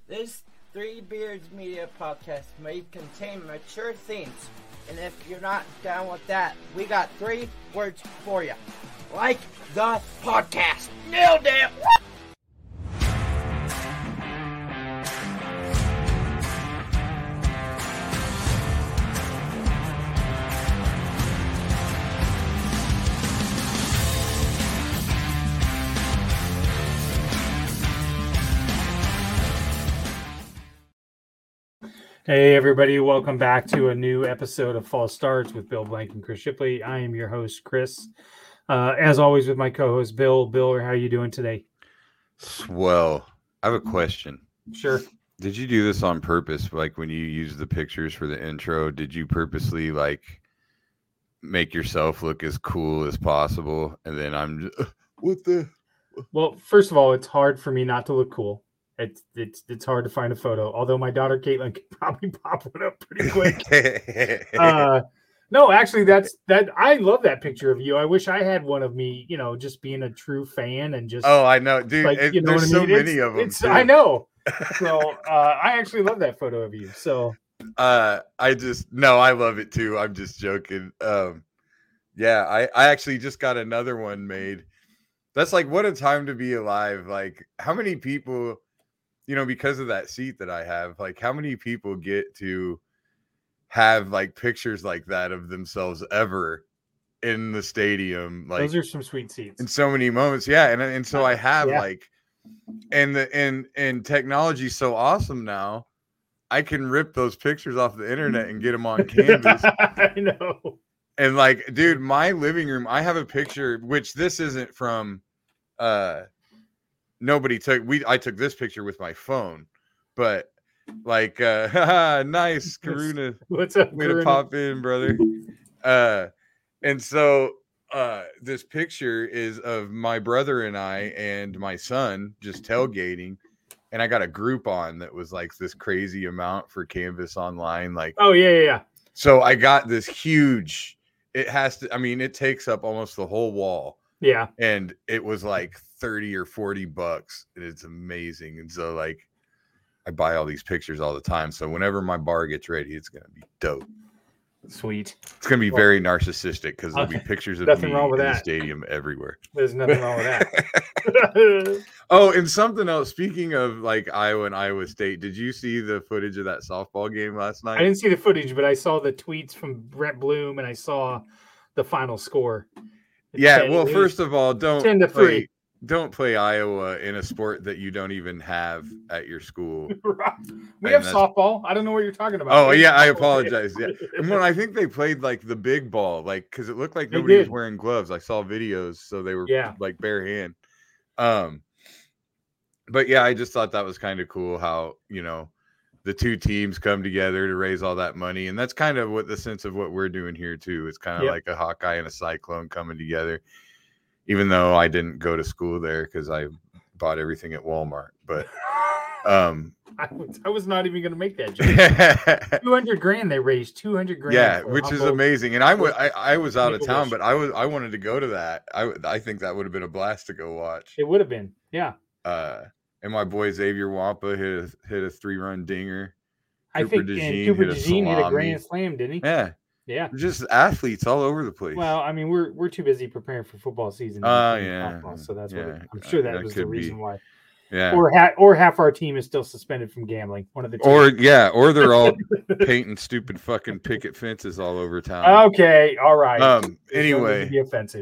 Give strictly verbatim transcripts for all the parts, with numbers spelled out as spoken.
This Three Beards Media podcast may contain mature themes, and if you're not down with that, we got three words for you. Like the podcast. Nailed it! Hey everybody, welcome back to a new episode of False Starts with Bill Blank and Chris Shipley. I am your host, Chris. Uh, as always with my co-host, Bill. Bill, how are you doing today? Swell. I have a question. Sure. Did you do this on purpose? Like when you use the pictures for the intro, did you purposely like make yourself look as cool as possible? And then I'm just, what the? Well, first of all, it's hard for me not to look cool. It's it's it's hard to find a photo. Although my daughter Caitlin can probably pop one up pretty quick. uh, no, actually, that's that. I love that picture of you. I wish I had one of me. You know, just being a true fan and just. Oh, I know, dude. Like, it, you know there's so I mean? many it's, of them. It's, I know. So uh, I actually love that photo of you. So. Uh, I just no, I love it too. I'm just joking. Um, yeah, I I actually just got another one made. That's like what a time to be alive. Like how many people. You know, because of that seat that I have, like how many people get to have like pictures like that of themselves ever in the stadium? Like those are some sweet seats in so many moments. Yeah. And, and so I have yeah. like, and the, and, and technology's so awesome now. I can rip those pictures off the internet and get them on canvas. I know. And like, dude, my living room, I have a picture, which this isn't from, uh, nobody took we I took this picture with my phone, but like uh nice Karuna. What's up? Way to pop in, brother. Uh and so uh this picture is of my brother and I and my son just tailgating, and I got a Groupon that was like this crazy amount for Canvas Online. Like oh yeah, yeah, yeah. So I got this huge, it has to I mean it takes up almost the whole wall. Yeah. And it was like thirty or forty bucks. And it's amazing. And so like I buy all these pictures all the time. So whenever my bar gets ready, it's gonna be dope. Sweet. It's gonna be well, very narcissistic because there'll be pictures of nothing me wrong with in that. the stadium everywhere. There's nothing wrong with that. Oh, and something else. Speaking of like Iowa and Iowa State, did you see the footage of that softball game last night? I didn't see the footage, but I saw the tweets from Brett Bloom and I saw the final score. Yeah, well, first of all, don't ten to play, three. Don't play Iowa in a sport that you don't even have at your school. We have softball. I don't know what you're talking about. Oh, yeah, I apologize. Yeah, and when I think they played like the big ball, like because it looked like nobody was wearing gloves. I saw videos, so they were yeah. like bare hand. Um, but yeah, I just thought that was kind of cool how you know the two teams come together to raise all that money, and that's kind of what the sense of what we're doing here too. It's kind of yep. like a Hawkeye and a Cyclone coming together. Even though I didn't go to school there because I bought everything at Walmart, but um, I was, I was not even going to make that joke. Two hundred grand they raised. Two hundred grand. Yeah, which is amazing. And I was I, I was out of town, but I was I wanted to go to that. I I think that would have been a blast to go watch. It would have been, yeah. Uh, and my boy Xavier Wampa hit a, hit a three run dinger. I Cooper think DeJean Cooper hit a DeJean hit a salami. grand slam, didn't he? Yeah. Yeah, just athletes all over the place. Well, I mean, we're we're too busy preparing for football season. Oh uh, yeah, softball, so that's yeah. what it, I'm sure that, that was the reason be. why. Yeah, or ha- or half our team is still suspended from gambling. One of the two. Or yeah, or they're all painting stupid fucking picket fences all over town. Okay, all right. Um. Anyway, be offensive.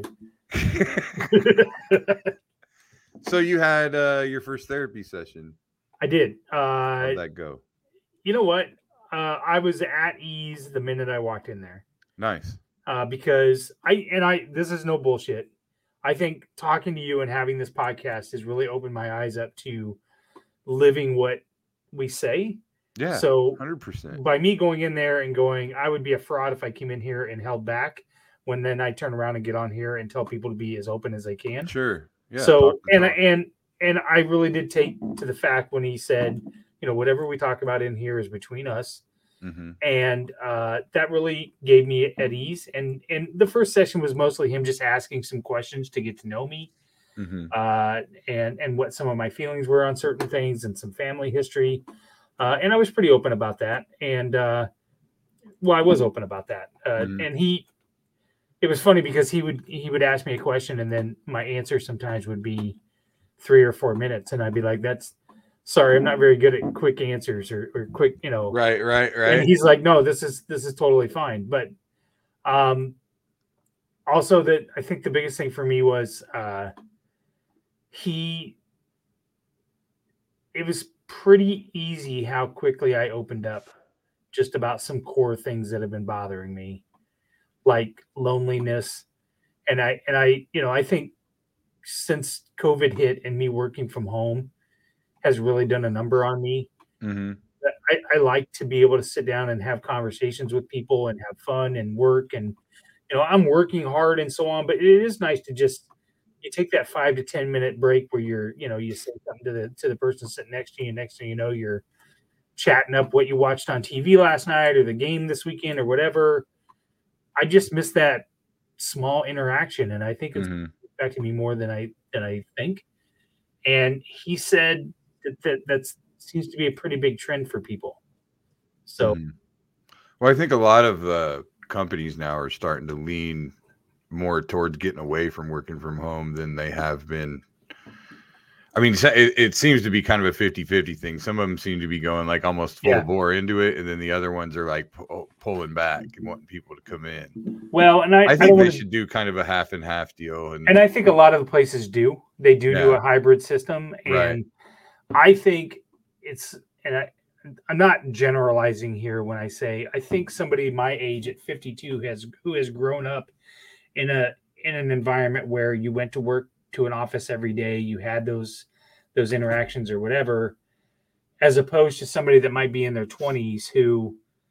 So you had uh, your first therapy session. I did. Uh, How'd that go? You know what? Uh, I was at ease the minute I walked in there. Nice. Uh, because I and I this is no bullshit. I think talking to you and having this podcast has really opened my eyes up to living what we say. Yeah. So one hundred percent. By me going in there and going, I would be a fraud if I came in here and held back when then I turn around and get on here and tell people to be as open as they can. Sure. Yeah. So and talk. and and I really did take to the fact when he said, you know, whatever we talk about in here is between us. Mm-hmm. And uh, that really gave me at ease. And and the first session was mostly him just asking some questions to get to know me. mm-hmm. uh, and and what some of my feelings were on certain things and some family history. Uh, and I was pretty open about that. And uh, well, I was open about that. Uh, mm-hmm. And he, it was funny because he would he would ask me a question, and then my answer sometimes would be three or four minutes, and I'd be like, "That's sorry, I'm not very good at quick answers or, or quick, you know." Right, right, right. And he's like, "No, this is this is totally fine." But um, also, that I think the biggest thing for me was uh, he. It was pretty easy how quickly I opened up just about some core things that have been bothering me, like loneliness. And I, and I, you know, I think since COVID hit and me working from home has really done a number on me. Mm-hmm. I, I like to be able to sit down and have conversations with people and have fun and work. And, you know, I'm working hard and so on, but it is nice to just, you take that five to ten minute break where you're, you know, you say something to the, to the person sitting next to you. Next thing you know, you're chatting up what you watched on T V last night or the game this weekend or whatever. I just miss that small interaction. And I think it's mm-hmm. affecting me more than I, than I think. And he said that, that that's seems to be a pretty big trend for people. So, mm-hmm. well, I think a lot of uh, companies now are starting to lean more towards getting away from working from home than they have been. I mean, it, it seems to be kind of a fifty-fifty thing. Some of them seem to be going like almost full yeah. bore into it. And then the other ones are like pu- pulling back and wanting people to come in. Well, and I, I think I they wanna, should do kind of a half and half deal. And, and I think a lot of the places do, they do yeah. do a hybrid system. And right. I think it's, and I, I'm not generalizing here when I say, I think somebody my age at fifty-two has, who has grown up in a, in an environment where you went to work to an office every day, you had those, those interactions or whatever, as opposed to somebody that might be in their twenties who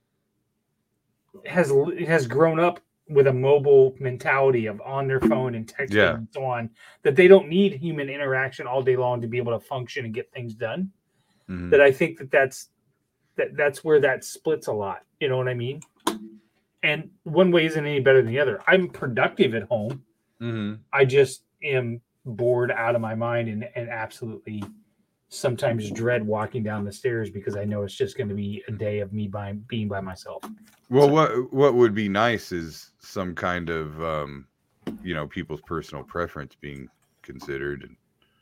has, has grown up with a mobile mentality of on their phone and texting yeah. and so on, that they don't need human interaction all day long to be able to function and get things done. Mm-hmm. That I think that that's, that that's where that splits a lot. You know what I mean? And one way isn't any better than the other. I'm productive at home. Mm-hmm. I just am bored out of my mind and, and absolutely sometimes dread walking down the stairs because I know it's just going to be a day of me by, being by myself. Well, so. what what would be nice is some kind of, um, you know, people's personal preference being considered. And,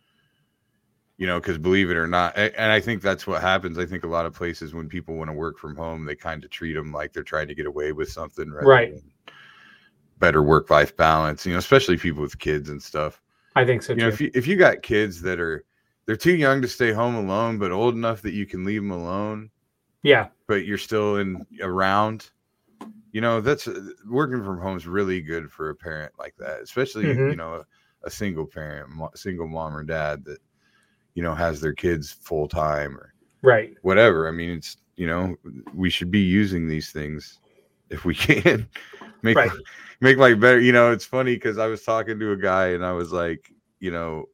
you know, because believe it or not, and I think that's what happens. I think a lot of places when people want to work from home, they kind of treat them like they're trying to get away with something. Rather right. than better work-life balance, you know, especially people with kids and stuff. I think so you too. know, if you, if you got kids that are, they're too young to stay home alone, but old enough that you can leave them alone. Yeah. But you're still in around, you know, that's working from home is really good for a parent like that, especially, mm-hmm. you know, a, a single parent, a single mom or dad that, you know, has their kids full time or right. whatever. I mean, it's, you know, we should be using these things if we can make, right. make life better. You know, it's funny because I was talking to a guy and I was like, you know,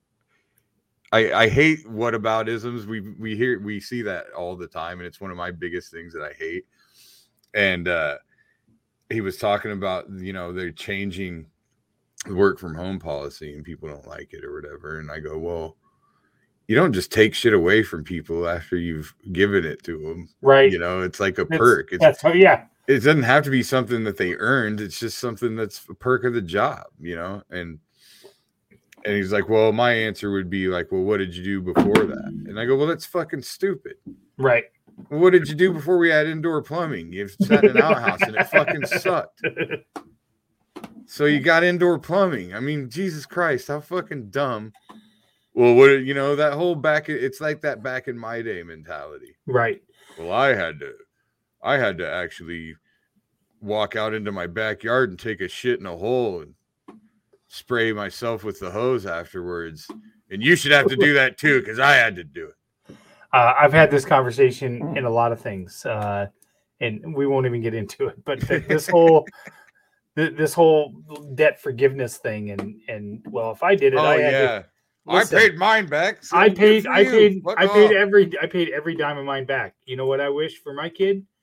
I, I hate whataboutisms. We we hear we see that all the time, and it's one of my biggest things that I hate. And uh, he was talking about, you know, they're changing the work from home policy, and people don't like it or whatever. And I go, well, you don't just take shit away from people after you've given it to them, right? You know, it's like a it's, perk. It's, that's, yeah. It doesn't have to be something that they earned. It's just something that's a perk of the job, you know, and. And he's like, well, my answer would be like, well, what did you do before that? And I go, well, that's fucking stupid. Right. Well, what did you do before we had indoor plumbing? You've sat in an outhouse and it fucking sucked. So you got indoor plumbing. I mean, Jesus Christ, how fucking dumb. Well, what, you know, that whole back, it's like that back in my day mentality. Right. Well, I had to, I had to actually walk out into my backyard and take a shit in a hole and spray myself with the hose afterwards, and you should have to do that too because I had to do it. Uh, I've had this conversation in a lot of things, uh, and we won't even get into it. But th- this whole th- this whole debt forgiveness thing, and and well, if I did it, oh I had yeah, to, listen, I paid mine back. So I paid, I paid, what I off? paid every, I paid every dime of mine back. You know what I wish for my kid?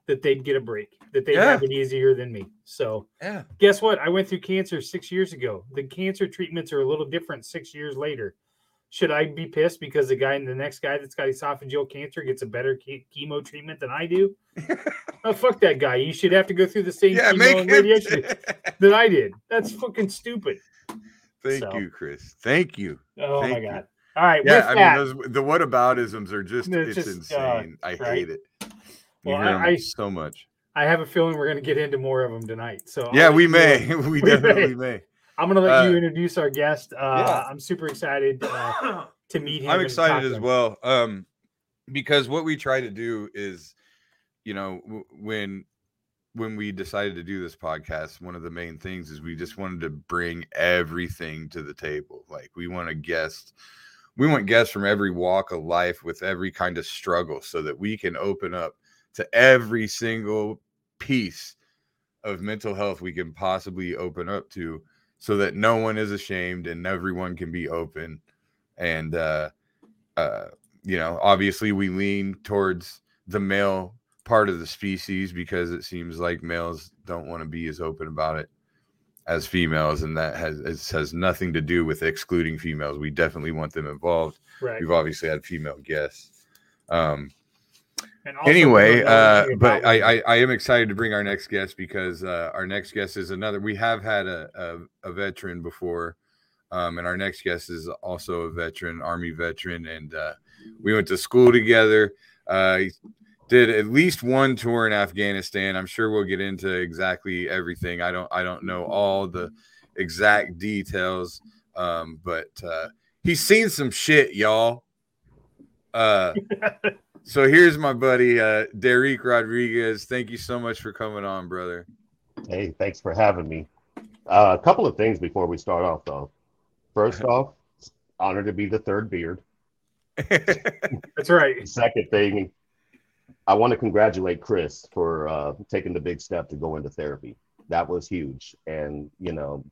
that they'd get a break, that they'd Yeah. have it easier than me. So Yeah. guess what? I went through cancer six years ago. The cancer treatments are a little different six years later. Should I be pissed because the guy and the next guy that's got esophageal cancer gets a better ke- chemo treatment than I do? Oh, fuck that guy. You should have to go through the same Yeah, chemo make and him- radiation that I did. That's fucking stupid. Thank So. you, Chris. Thank you. Oh Thank my you. God. All right. Yeah, with I that, mean, those the whataboutisms are just, It's it's, just, uh, insane. I right? hate it. You Well, hear I- 'em I- so much. I have a feeling we're going to get into more of them tonight. So I'll Yeah, let we you, may. uh, we we definitely may. may. I'm going to let Uh, you introduce our guest. Uh, yeah. I'm super excited uh, to meet him. I'm and talk excited to as him. well, um, because what we try to do is, you know, w- when when we decided to do this podcast, one of the main things is we just wanted to bring everything to the table. Like we want a guest, we want guests from every walk of life with every kind of struggle, so that we can open up to every single piece of mental health we can possibly open up to, so that no one is ashamed and everyone can be open. And uh uh you know, obviously we lean towards the male part of the species because it seems like males don't want to be as open about it as females, and that has it has nothing to do with excluding females. We definitely want them involved. Right. We've obviously had female guests. Um And also anyway, we don't know uh, anything but about I, women. I I am excited to bring our next guest because uh, our next guest is another. We have had a a, a veteran before, um, and our next guest is also a veteran, Army veteran, and uh, we went to school together. Uh, he did at least one tour in Afghanistan. I'm sure we'll get into exactly everything. I don't I don't know all the exact details, um, but uh, he's seen some shit, y'all. Uh. So here's my buddy, uh, Derek Rodriguez. Thank you so much for coming on, brother. Hey, thanks for having me. Uh, a couple of things before we start off, though. First off, honored to be the third beard. That's right. Second thing, I want to congratulate Chris for uh, taking the big step to go into therapy. That was huge. And, you know,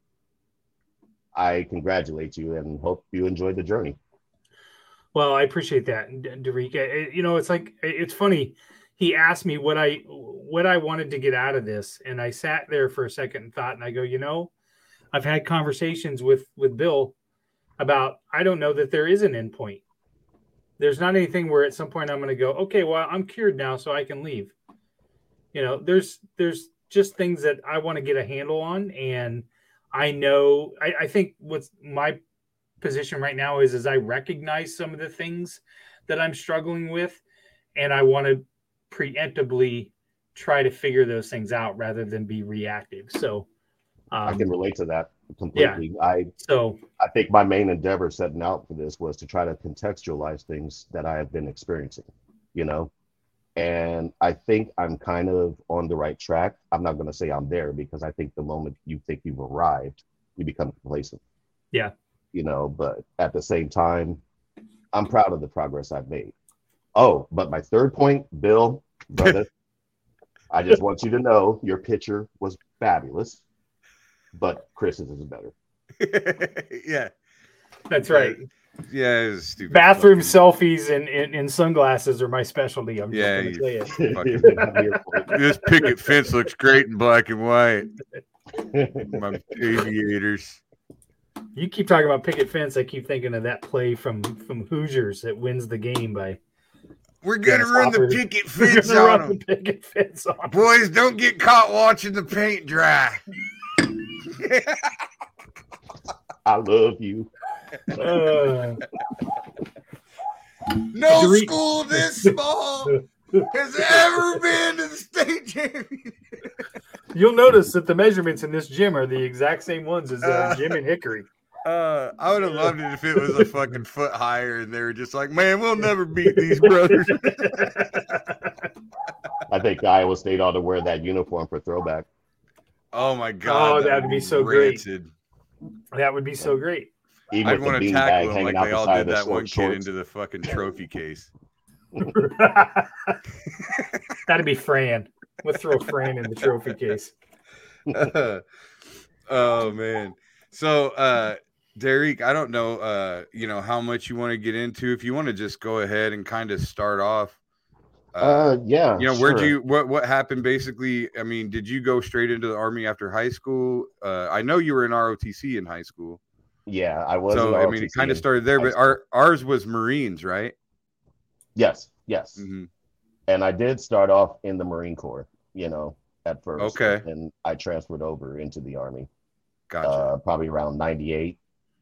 I congratulate you and hope you enjoyed the journey. Well, I appreciate that, D- Derek. It- You know, it's like it's funny. He asked me what I what I wanted to get out of this, and I sat there for a second and thought, and I go, you know, I've had conversations with with Bill about I don't know that there is an end point. There's not anything where at some point I'm going to go, okay, well, I'm cured now, so I can leave. You know, there's there's just things that I want to get a handle on, and I know I, I think what's my position right now is is I recognize some of the things that I'm struggling with, and I want to preemptively try to figure those things out rather than be reactive. So um, I can relate to that completely. I so I think my main endeavor setting out for this was to try to contextualize things that I have been experiencing, you know, and I think I'm kind of on the right track. I'm not going to say I'm there because I think the moment you think you've arrived, you become complacent. Yeah. You know, but at the same time, I'm proud of the progress I've made. Oh, but my third point, Bill, brother, I just want you to know your picture was fabulous, but Chris's is better. yeah, that's right. yeah, it was stupid. Bathroom fucking- selfies and, and, and sunglasses are my specialty. I'm Yeah, just you going to say it. fucking- I'm here for it. This picket fence looks great in black and white. My aviators. You keep talking about picket fence. I keep thinking of that play from from Hoosiers that wins the game by We're gonna Yes, run the Hopper. picket We're fence gonna on run them. the picket fence on 'em. Boys, don't get caught watching the paint dry. I love you. Uh, No Derek- school this small has ever been to the state championship. you'll notice that the measurements in this gym are the exact same ones as uh, Uh, Jim and Hickory. Uh, I would have loved it if it was a fucking foot higher and they were just like, man, we'll never beat these brothers. I think Iowa State ought to wear that uniform for throwback. Oh my god, Oh, that'd be so great. rancid. That would be so great. Even I'd with want the to beanbag tackle them hanging like out they the all side did of the that one short kid shorts. into the fucking trophy case. That'd be Fran. We'll throw Fran in the trophy case. Oh man. So uh Derek, I don't know uh you know how much you want to get into. If you want to just go ahead and kind of start off Uh, uh, yeah. you know, sure. where'd you what what happened? Basically, I mean, did you go straight into the Army after high school? Uh, I know you were in R O T C in high school. Yeah, I was. So in I mean, it kind of started there, but our ours was Marines, right? Yes, yes. Mm-hmm. And I did start off in the Marine Corps, you know, at first. Okay. And, and I transferred over into the Army. Gotcha. Uh, probably around ninety-eight.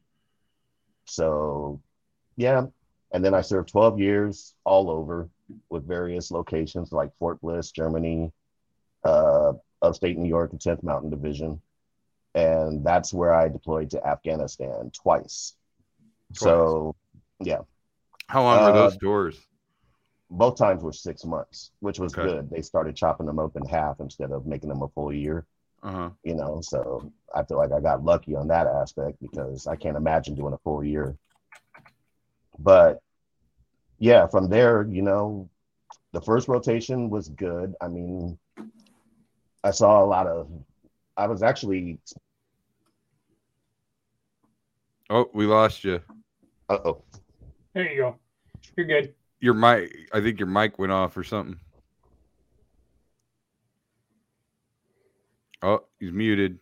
So, yeah. And then I served twelve years all over with various locations like Fort Bliss, Germany, uh, upstate New York, the tenth Mountain Division. And that's where I deployed to Afghanistan twice. twice. So, yeah. How long uh, were those tours? Both times were six months, which was Okay. good. They started chopping them up in half instead of making them a full year. Uh-huh. You know, so I feel like I got lucky on that aspect because I can't imagine doing a full year. But yeah, from there, you know, the first rotation was good. I mean, I saw a lot of, I was actually. Oh, we lost you. Uh-oh. There you go. You're good. Your mic, I think your mic went off or something. Oh, he's muted.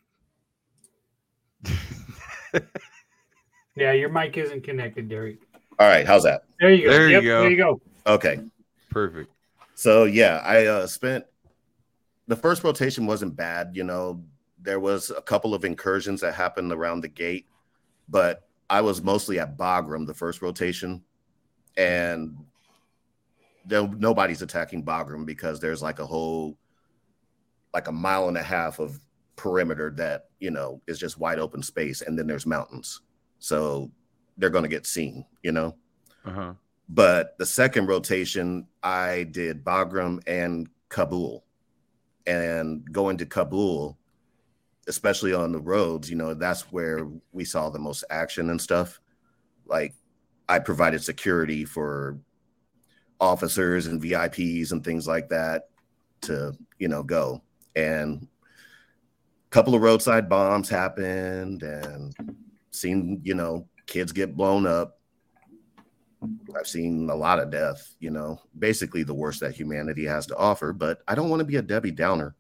Yeah, your mic isn't connected, Derek. All right, how's that? There you go. There you Yep, go. There you go. Okay. Perfect. So yeah, I uh, spent the first rotation wasn't bad. You know, there was a couple of incursions that happened around the gate, but I was mostly at Bagram the first rotation, and there, nobody's attacking Bagram because there's like a whole, like a mile and a half of perimeter that, you know, is just wide open space, and then there's mountains, so they're going to get seen, you know. Uh-huh. But the second rotation, I did Bagram and Kabul. And going to Kabul, especially on the roads, you know, that's where we saw the most action and stuff. Like, I provided security for officers and V I Ps and things like that to, you know, go. And a couple of roadside bombs happened and seen, you know, kids get blown up. I've seen a lot of death, you know, basically the worst that humanity has to offer, but I don't want to be a Debbie Downer.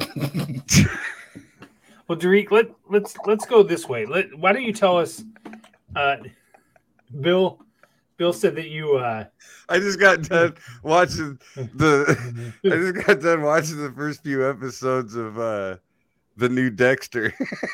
Well, Derek, let, let's let's go this way. Let, why don't you tell us, uh, Bill, Bill said that you... Uh, I just got done watching the I just got done watching the first few episodes of uh, the new Dexter.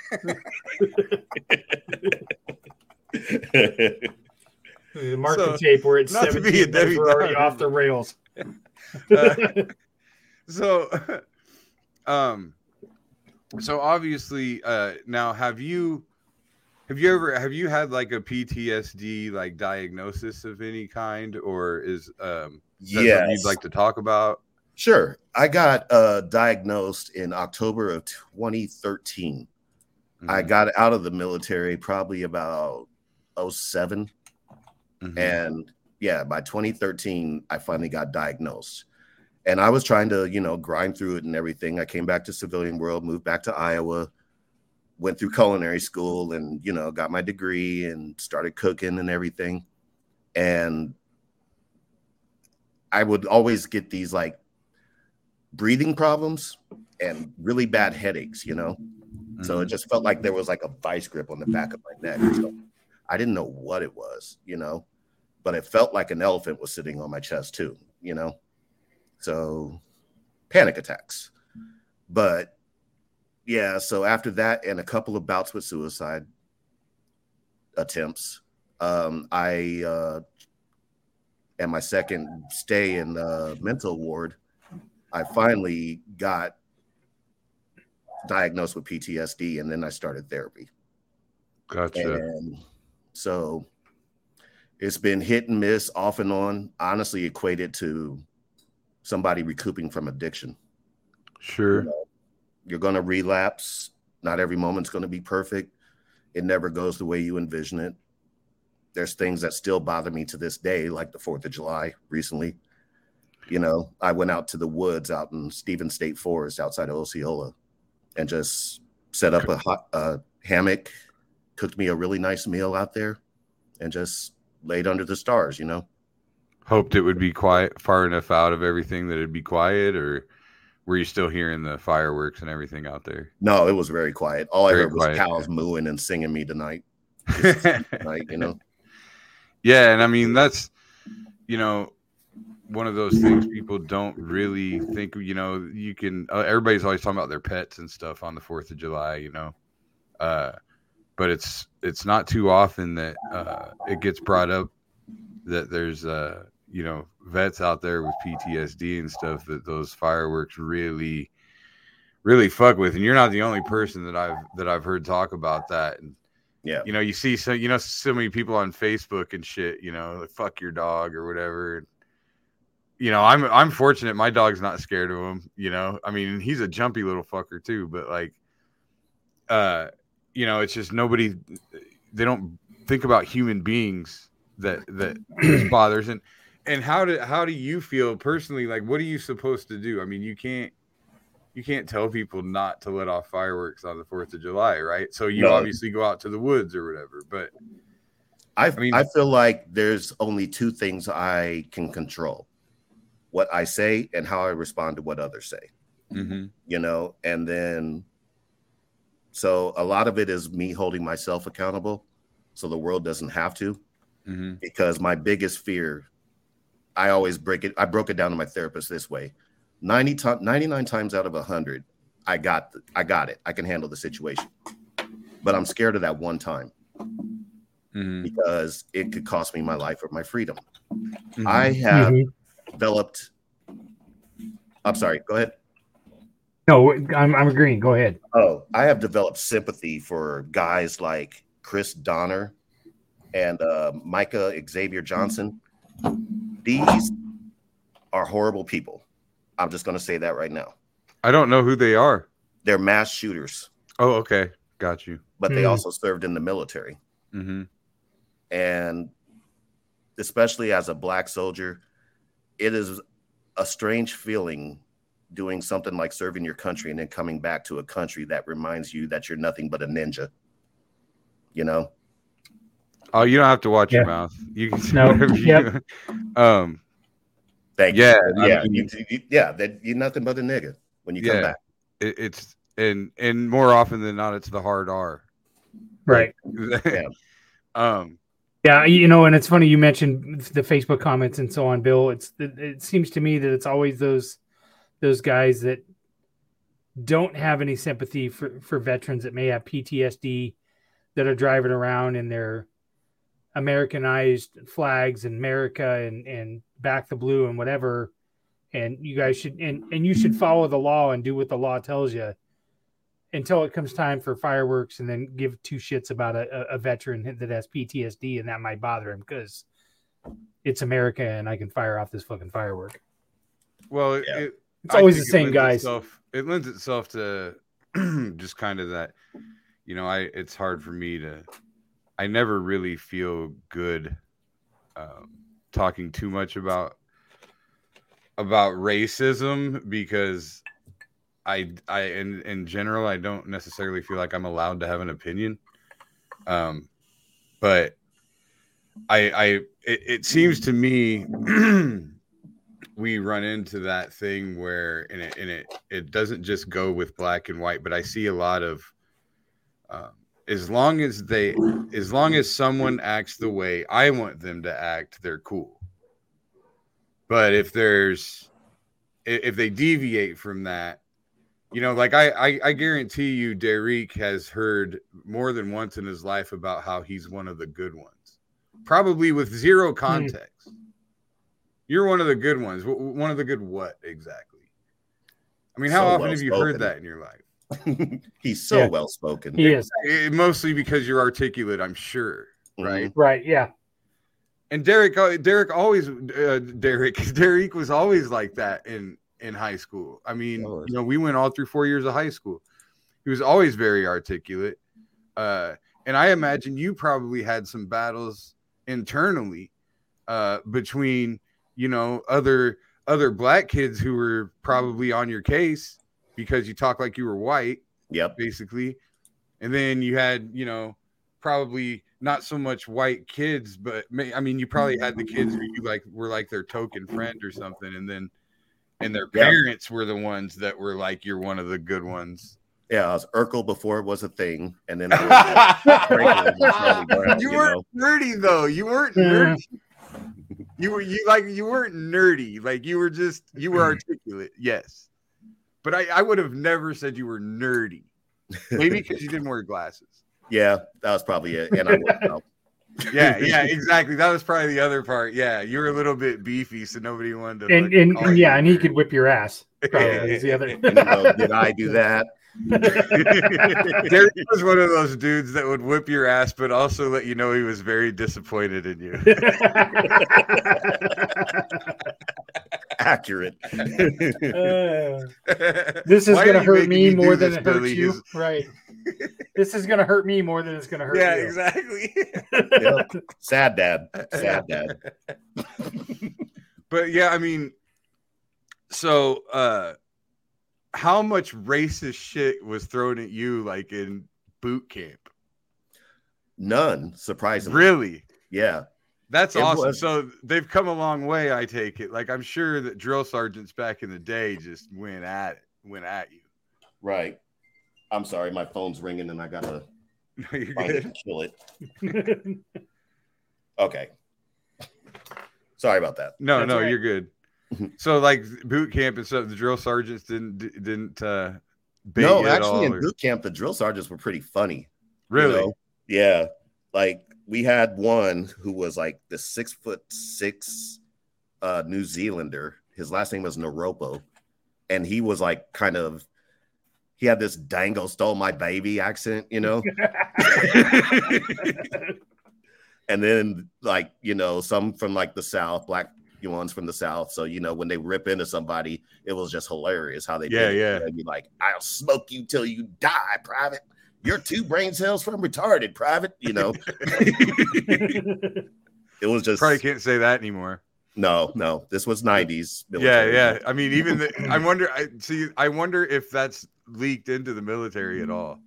The market So, tape where it's not to be a seventeen, Debbie we're already Downer, off the rails. Uh, so, um, so obviously, uh, now have you, have you ever, have you had like a P T S D like diagnosis of any kind, or is um, is that Yes. something you'd like to talk about? Sure. I got uh, diagnosed in October of twenty thirteen. Mm-hmm. I got out of the military probably about oh seven. Mm-hmm. And yeah, by twenty thirteen, I finally got diagnosed. And I was trying to, you know, grind through it and everything. I came back to civilian world, moved back to Iowa, went through culinary school and, you know, got my degree and started cooking and everything. And I would always get these like breathing problems and really bad headaches, you know? Mm-hmm. So it just felt like there was like a vice grip on the back of my neck. So I didn't know what it was, you know, but it felt like an elephant was sitting on my chest too, you know? So panic attacks. But yeah, so after that and a couple of bouts with suicide attempts, um, I, uh, and my second stay in the mental ward, I finally got diagnosed with P T S D, and then I started therapy. Gotcha. And so it's been hit and miss, off and on, honestly equated to somebody recouping from addiction. Sure. You know, you're going to relapse. Not every moment's going to be perfect. It never goes the way you envision it. There's things that still bother me to this day, like the fourth of July recently. You know, I went out to the woods out in Stevens State Forest outside of Osceola and just set up a hot uh, hammock, cooked me a really nice meal out there, and just laid under the stars, you know? hoped it would be quiet, far enough out of everything that it'd be quiet, or were you still hearing the fireworks and everything out there? No, it was very quiet. All Very I heard was quiet, cows yeah. mooing and singing me tonight. Tonight, you know. Yeah, and I mean that's, you know, one of those things people don't really think. You know, you can. Uh, everybody's always talking about their pets and stuff on the Fourth of July. You know, uh, but it's it's not too often that uh, it gets brought up that there's uh, you know, vets out there with P T S D and stuff that those fireworks really, really fuck with. And you're not the only person that I've that I've heard talk about that. And Yeah. you know, you see so you know so many people on Facebook and shit, you know, like fuck your dog or whatever. You know, I'm I'm fortunate my dog's not scared of him, you know. I mean, he's a jumpy little fucker too, but like uh you know, it's just nobody they don't think about human beings that that this bothers. And and how do how do you feel personally? Like, what are you supposed to do? I mean, you can't you can't tell people not to let off fireworks on the Fourth of July, right? So you No. obviously go out to the woods or whatever. But I, I mean- I feel like there's only two things I can control: what I say and how I respond to what others say. mm-hmm. You know, and then so a lot of it is me holding myself accountable, so the world doesn't have to. Mm-hmm. Because my biggest fear, I always break it. I broke it down to my therapist this way: ninety to, ninety-nine times out of one hundred, I got the, I got it. I can handle the situation, but I'm scared of that one time Mm-hmm. because it could cost me my life or my freedom. Mm-hmm. I have Mhm. developed. I'm sorry. Go ahead. No, I'm I'm agreeing. Go ahead. Oh, I have developed sympathy for guys like Chris Donner and uh, Micah Xavier Johnson. These are horrible people. I'm just going to say that right now. I don't know who they are. They're mass shooters, Oh, okay, got you. but they Hmm. also served in the military. Mm-hmm. And especially as a black soldier, it is a strange feeling doing something like serving your country and then coming back to a country that reminds you that you're nothing but a ninja. You know? Oh, you don't have to watch your Yeah. mouth. You can say No, whatever you yep. Um, Thank Yeah, you. I Yeah, mean- you, you, yeah, that you're nothing but a nigga when you come Yeah. back. it, it's and and more often than not, it's the hard R. Right. um. Yeah, you know, and it's funny you mentioned the Facebook comments and so on, Bill. It's it, it seems to me that it's always those those guys that don't have any sympathy for, for veterans that may have P T S D, that are driving around in their Americanized flags and America and, and back the blue and whatever. And you guys should and, and you should follow the law and do what the law tells you until it comes time for fireworks, and then give two shits about a, a veteran that has P T S D, and that might bother him because it's America and I can fire off this fucking firework. Well, it, Yeah. it, It's I always the think it same lends guys. Itself, it lends itself to just kind of that. You know, I it's hard for me to. I never really feel good um, talking too much about about racism because I I in in general I don't necessarily feel like I'm allowed to have an opinion. Um, but I I it, it seems to me we run into that thing where and it and it it doesn't just go with black and white, but I see a lot of um, as long as they as long as someone acts the way I want them to act, they're cool. But if there's if they deviate from that, you know, like I, I, I guarantee you, Derek has heard more than once in his life about how he's one of the good ones, probably with zero context. You're one of the good ones. One of the good what exactly? I mean, how So often have you heard well-spoken. that in your life? He's so Yeah. well spoken. He is. It, mostly because you're articulate, I'm sure, right? Right. Yeah. And Derek, uh, Derek always, uh, Derek, Derek was always like that in in high school. I mean, Always. you know, we went all through four years of high school. He was always very articulate, uh, and I imagine you probably had some battles internally uh, between, you know, other other black kids who were probably on your case because you talk like you were white, Yep. basically, and then you had, you know, probably not so much white kids, but may, I mean, you probably had the kids who you like were like their token friend or something, and then and their parents yeah. were the ones that were like, you're one of the good ones. Yeah, I was Urkel before it was a thing, and then was, uh, Brown, you, you weren't know? nerdy though. You weren't nerdy. You were you like you weren't nerdy. Like you were just you were articulate. Yes, but I I would have never said you were nerdy. Maybe because you didn't wear glasses. Yeah, that was probably it. And I worked out. Yeah, yeah, exactly. That was probably the other part. Yeah, you were a little bit beefy, so nobody wanted to. And, and, and yeah, and he could whip your ass. Probably is the other. You know, did I do that? Derek was one of those dudes that would whip your ass, but also let you know he was very disappointed in you. Accurate. Uh, this is going to hurt me more than it hurts you. His... Right. This is going to hurt me more than it's going to hurt yeah, you. Yeah, exactly. Yep. Sad dad. Sad dad. But yeah, I mean, so uh, how much racist shit was thrown at you like in boot camp? None, surprisingly. Really? Yeah. That's it awesome. Was. So they've come a long way, I take it. Like I'm sure that drill sergeants back in the day just went at it, went at you. Right. I'm sorry, my phone's ringing and I gotta no, you're find good. it and kill it. Okay. Sorry about that. No, That's no, right. you're good. So like boot camp and stuff, the drill sergeants didn't didn't uh bait No, you at actually all, in or... boot camp, the drill sergeants were pretty funny. Really? You know? Yeah. Like we had one who was like the six foot six uh, New Zealander. His last name was Naropo. And he was like kind of, he had this Dango stole my baby accent, you know? And then like, you know, some from like the South, black ones from the South. So, you know, when they rip into somebody, it was just hilarious how they yeah, did it. yeah. They'd be like, I'll smoke you till you die, Private. You're two brain cells from retarded, Private, you know. It was just probably can't say that anymore. No, no. This was nineties. Military. Yeah, yeah. I mean, even the, I wonder. I see. I wonder if that's leaked into the military at all.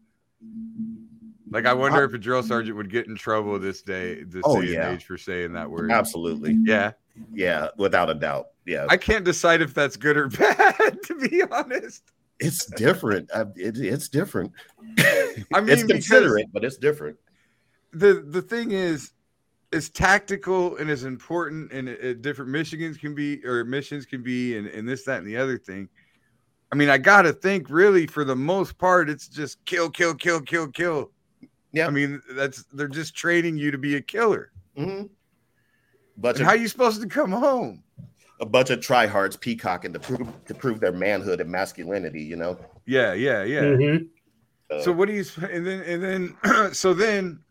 Like, I wonder if a drill sergeant would get in trouble this day, this oh, day yeah. and age for saying that word. Absolutely. Yeah. Yeah, without a doubt. Yeah. I can't decide if that's good or bad, to be honest. It's different. Uh, it, it's different. I mean, it's considerate, but it's different. The the thing is, as tactical and as important and uh, different Michigans can be, or missions can be, and, and this, that, and the other thing. I mean, I got to think, really, for the most part, it's just kill, kill, kill, kill, kill. Yeah. I mean, that's they're just training you to be a killer. Mm-hmm. But how are you supposed to come home? A bunch of tryhards peacocking to prove to prove their manhood and masculinity, you know. Yeah, yeah, yeah. Mm-hmm. Uh, so what do you and then and then so then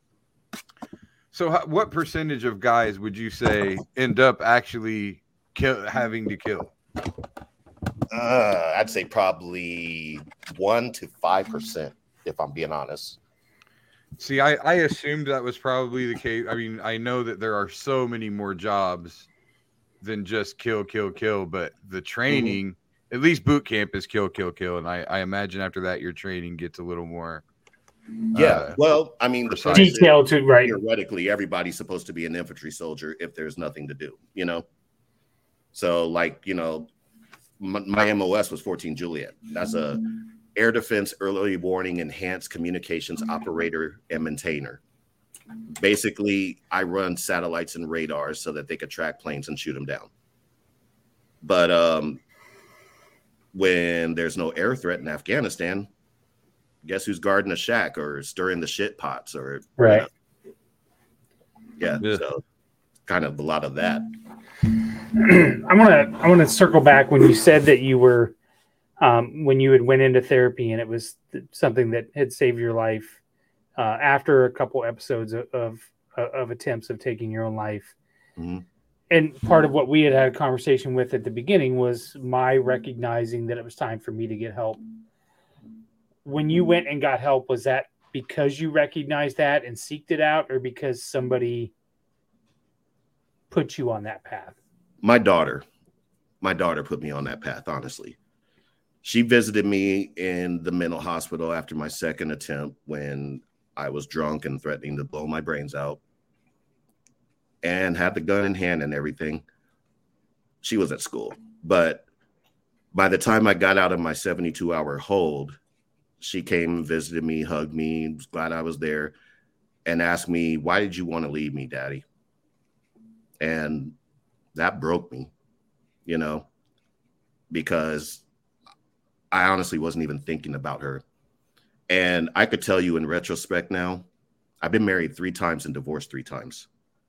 so how, what percentage of guys would you say end up actually kill having to kill? Uh, I'd say probably one to five percent, if I'm being honest. See, I, I assumed that was probably the case. I mean, I know that there are so many more jobs than just kill, kill, kill, but the training, mm-hmm. at least boot camp, is kill, kill, kill. And I, I imagine after that, your training gets a little more. Yeah. Uh, well, I mean, the detail to right. Theoretically, everybody's supposed to be an infantry soldier if there's nothing to do, you know? So, like, you know, my, my M O S was fourteen Juliet. That's a air defense, early warning, enhanced communications operator and maintainer. Basically, I run satellites and radars so that they could track planes and shoot them down. But um, when there's no air threat in Afghanistan, guess who's guarding the shack or stirring the shit pots or right? You know? Yeah, yeah, so kind of a lot of that. I want to I want to circle back when you said that you were um, when you had went into therapy and it was something that had saved your life. Uh, after a couple episodes of, of of attempts of taking your own life. Mm-hmm. And part of what we had had a conversation with at the beginning was my recognizing that it was time for me to get help. When you went and got help, was that because you recognized that and seeked it out, or because somebody put you on that path? My daughter. My daughter put me on that path, honestly. She visited me in the mental hospital after my second attempt when I was drunk and threatening to blow my brains out and had the gun in hand and everything. She was at school. But by the time I got out of my seventy-two hour hold, she came and visited me, hugged me, was glad I was there, and asked me, why did you want to leave me, Daddy? And that broke me, you know, because I honestly wasn't even thinking about her. And I could tell you in retrospect now, I've been married three times and divorced three times.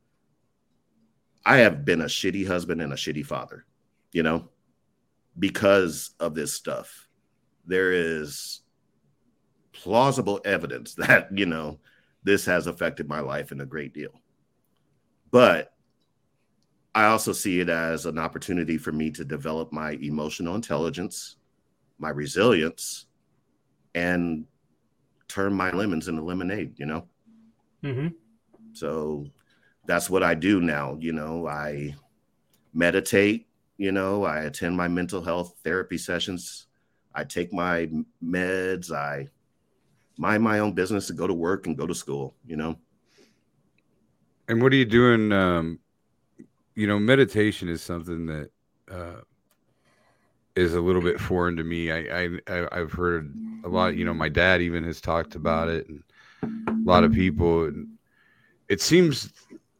I have been a shitty husband and a shitty father, you know, because of this stuff. There is plausible evidence that, you know, this has affected my life in a great deal. But I also see it as an opportunity for me to develop my emotional intelligence, my resilience, and turn my lemons into lemonade, you know? Mm-hmm. So that's what I do now. You know, I meditate, you know, I attend my mental health therapy sessions. I take my meds. I mind my own business and go to work and go to school, you know? And what are you doing? Um, you know, meditation is something that uh, is a little bit foreign to me. I, I, I've heard a lot, you know, my dad even has talked about it, and a lot of people. And it seems,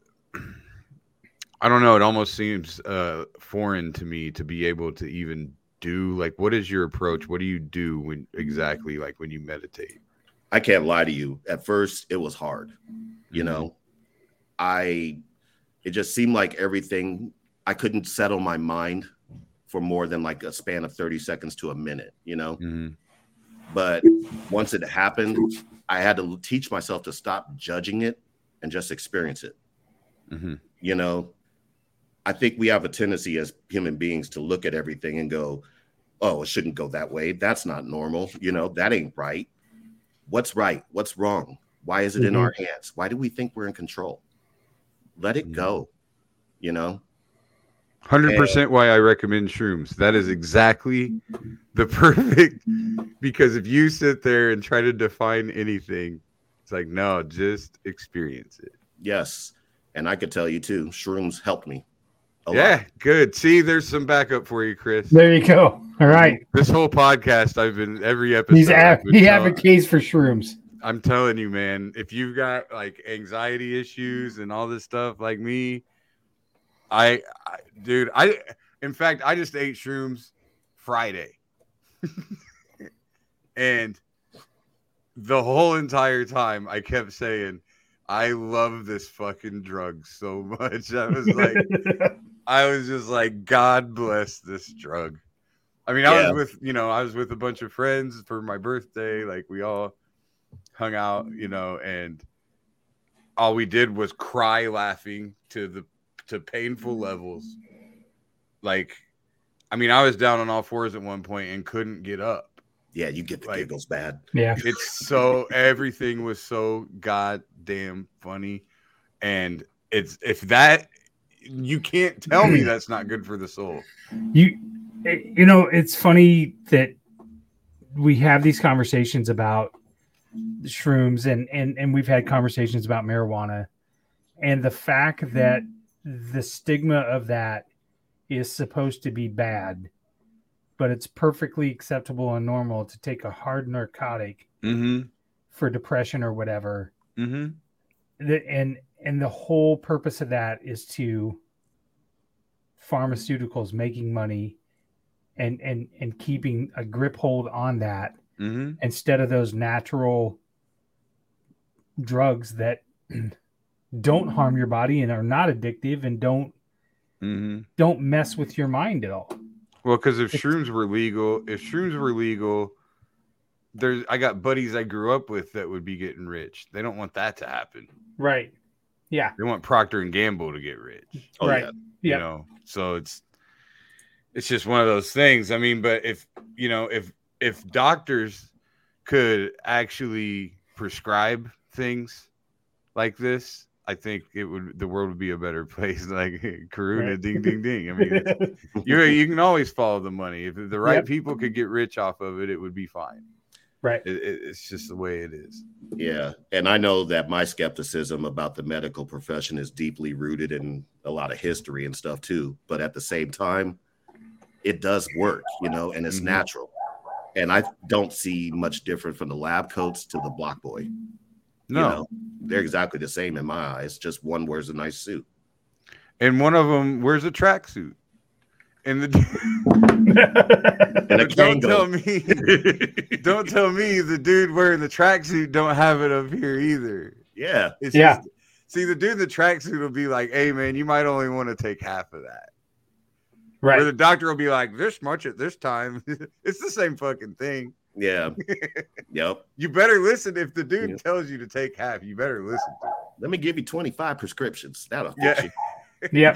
I don't know, it almost seems uh, foreign to me to be able to even do, like, what is your approach? What do you do when exactly, like, when you meditate? I can't lie to you. At first, it was hard, you Mm-hmm. know? I, it just seemed like everything, I couldn't settle my mind for more than like a span of thirty seconds to a minute, you know? Mm-hmm. But once it happened, I had to teach myself to stop judging it and just experience it. Mm-hmm. You know, I think we have a tendency as human beings to look at everything and go, oh, it shouldn't go that way. That's not normal. You know, that ain't right. What's right? What's wrong? Why is it Mm-hmm. in our hands? Why do we think we're in control? Let it go, you know? one hundred percent why I recommend shrooms. That is exactly the perfect, because if you sit there and try to define anything, it's like, no, just experience it. Yes. And I could tell you too, shrooms helped me a Yeah, lot. good. See, there's some backup for you, Chris. There you go. All right. This whole podcast, I've been, every episode. He's I've a- been he telling- advocates for shrooms. I'm telling you, man, if you've got like anxiety issues and all this stuff like me, I, I dude, I, in fact, I just ate shrooms Friday. And the whole entire time I kept saying, I love this fucking drug so much. I was like, I was just like, God bless this drug. I mean, I Yeah. was with, you know, I was with a bunch of friends for my birthday. Like we all hung out, you know, and all we did was cry laughing to the to painful levels. Like, I mean, I was down on all fours at one point and couldn't get up. Yeah, you get the Like- giggles bad. Yeah. It's so, everything was so goddamn funny. And it's, if that, you can't tell me that's not good for the soul. You, you know, it's funny that we have these conversations about shrooms, and and and we've had conversations about marijuana, and the fact that the stigma of that is supposed to be bad, but it's perfectly acceptable and normal to take a hard narcotic Mm-hmm. for depression or whatever. Mm-hmm. The- and and the whole purpose of that is to pharmaceuticals making money and and and keeping a grip hold on that Mm-hmm. instead of those natural drugs that don't harm your body and are not addictive and don't Mm-hmm. don't mess with your mind at all. Well, because if It's- shrooms were legal, if shrooms were legal, there's I got buddies I grew up with that would be getting rich. They don't want that to happen. Right. Yeah. They want Procter and Gamble to get rich. Oh, Right. yeah. You Yep. know, so it's it's just one of those things. I mean, but if you know, if if doctors could actually prescribe things like this, I think it would the world would be a better place. Like Karuna, Right. ding ding ding. I mean, it's, you you can always follow the money. If the right Yep. people could get rich off of it, it would be fine. Right. It, it, it's just the way it is. Yeah. And I know that my skepticism about the medical profession is deeply rooted in a lot of history and stuff too. But at the same time, it does work, you know, and it's mm-hmm. natural. And I don't see much different from the lab coats to the block boy. No, you know, they're exactly the same in my eyes. Just one wears a nice suit. And one of them wears a tracksuit. And the and a don't tell me, don't tell me the dude wearing the tracksuit don't have it up here either. Yeah, it's yeah. Just, see, the dude in the tracksuit will be like, "Hey, man, you might only want to take half of that." Right. Where the doctor will be like, "This much at this time." It's the same fucking thing. Yeah. Yep. You better listen if the dude yep. tells you to take half. You better listen. To Let me give you twenty-five prescriptions. That'll yeah. Yep.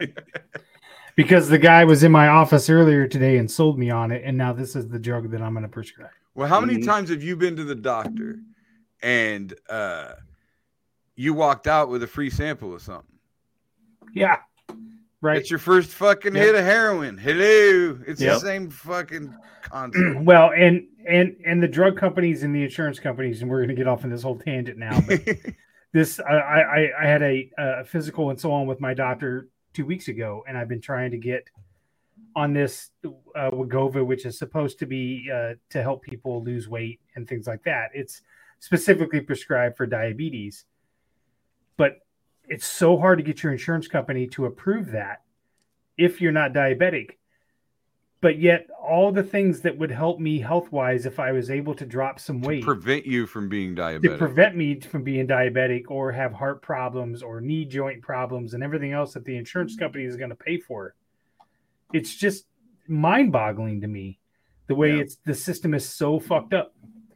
Because the guy was in my office earlier today and sold me on it, and now this is the drug that I'm going to prescribe. Well, how many mm-hmm. times have you been to the doctor and uh, you walked out with a free sample of something? Yeah, right. It's your first fucking yep. hit of heroin. Hello, it's yep. the same fucking concept. Well, and and and the drug companies and the insurance companies, and we're going to get off on this whole tangent now. But this, I, I, I had a, a physical and so on with my doctor two weeks ago, and I've been trying to get on this uh, Wegovy, which is supposed to be uh, to help people lose weight and things like that. It's specifically prescribed for diabetes, but it's so hard to get your insurance company to approve that if you're not diabetic. But yet all the things that would help me health-wise if I was able to drop some weight. To prevent you from being diabetic. To prevent me from being diabetic or have heart problems or knee joint problems and everything else that the insurance company is going to pay for. It's just mind-boggling to me the way yeah. it's the system is so fucked up.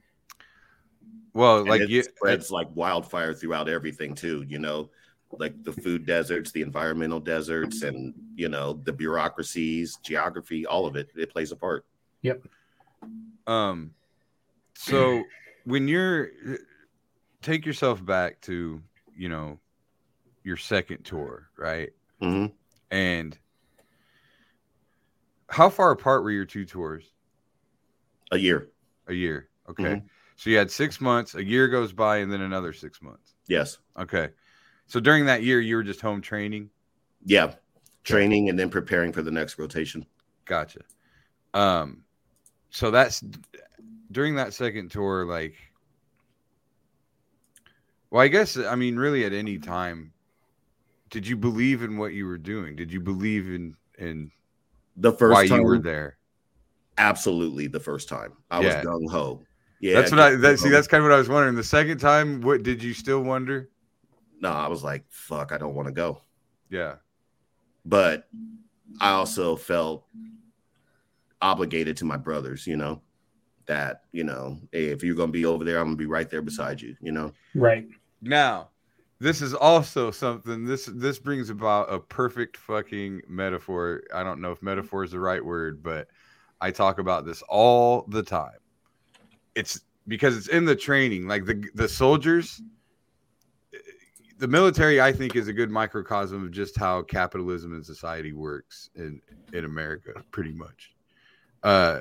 Well, and like it you, spreads like wildfire throughout everything too, you know. Like the food deserts, the environmental deserts, and, you know, the bureaucracies, geography, all of it, it plays a part. Yep. Um, so when you're, take yourself back to, you know, your second tour, right? Mm-hmm. And how far apart were your two tours? A year. A year. Okay. Mm-hmm. So you had six months, a year goes by, and then another six months. Yes. Okay. So during that year, you were just home training? Yeah. Training and then preparing for the next rotation. Gotcha. Um, so that's during that second tour, like, well, I guess, I mean, really at any time, did you believe in what you were doing? Did you believe in, in the first why time, you were there? Absolutely. The first time I yeah. was gung ho. Yeah. That's what I, that, see, that's kind of what I was wondering. The second time, what did you still wonder? No, I was like, fuck, I don't want to go. Yeah. But I also felt obligated to my brothers, you know, that, you know, hey, if you're going to be over there, I'm going to be right there beside you, you know? Right. Now, this is also something, this, this brings about a perfect fucking metaphor. I don't know if metaphor is the right word, but I talk about this all the time. It's because it's in the training, like the, the soldiers, the military, I think, is a good microcosm of just how capitalism and society works in, in America, pretty much. Uh,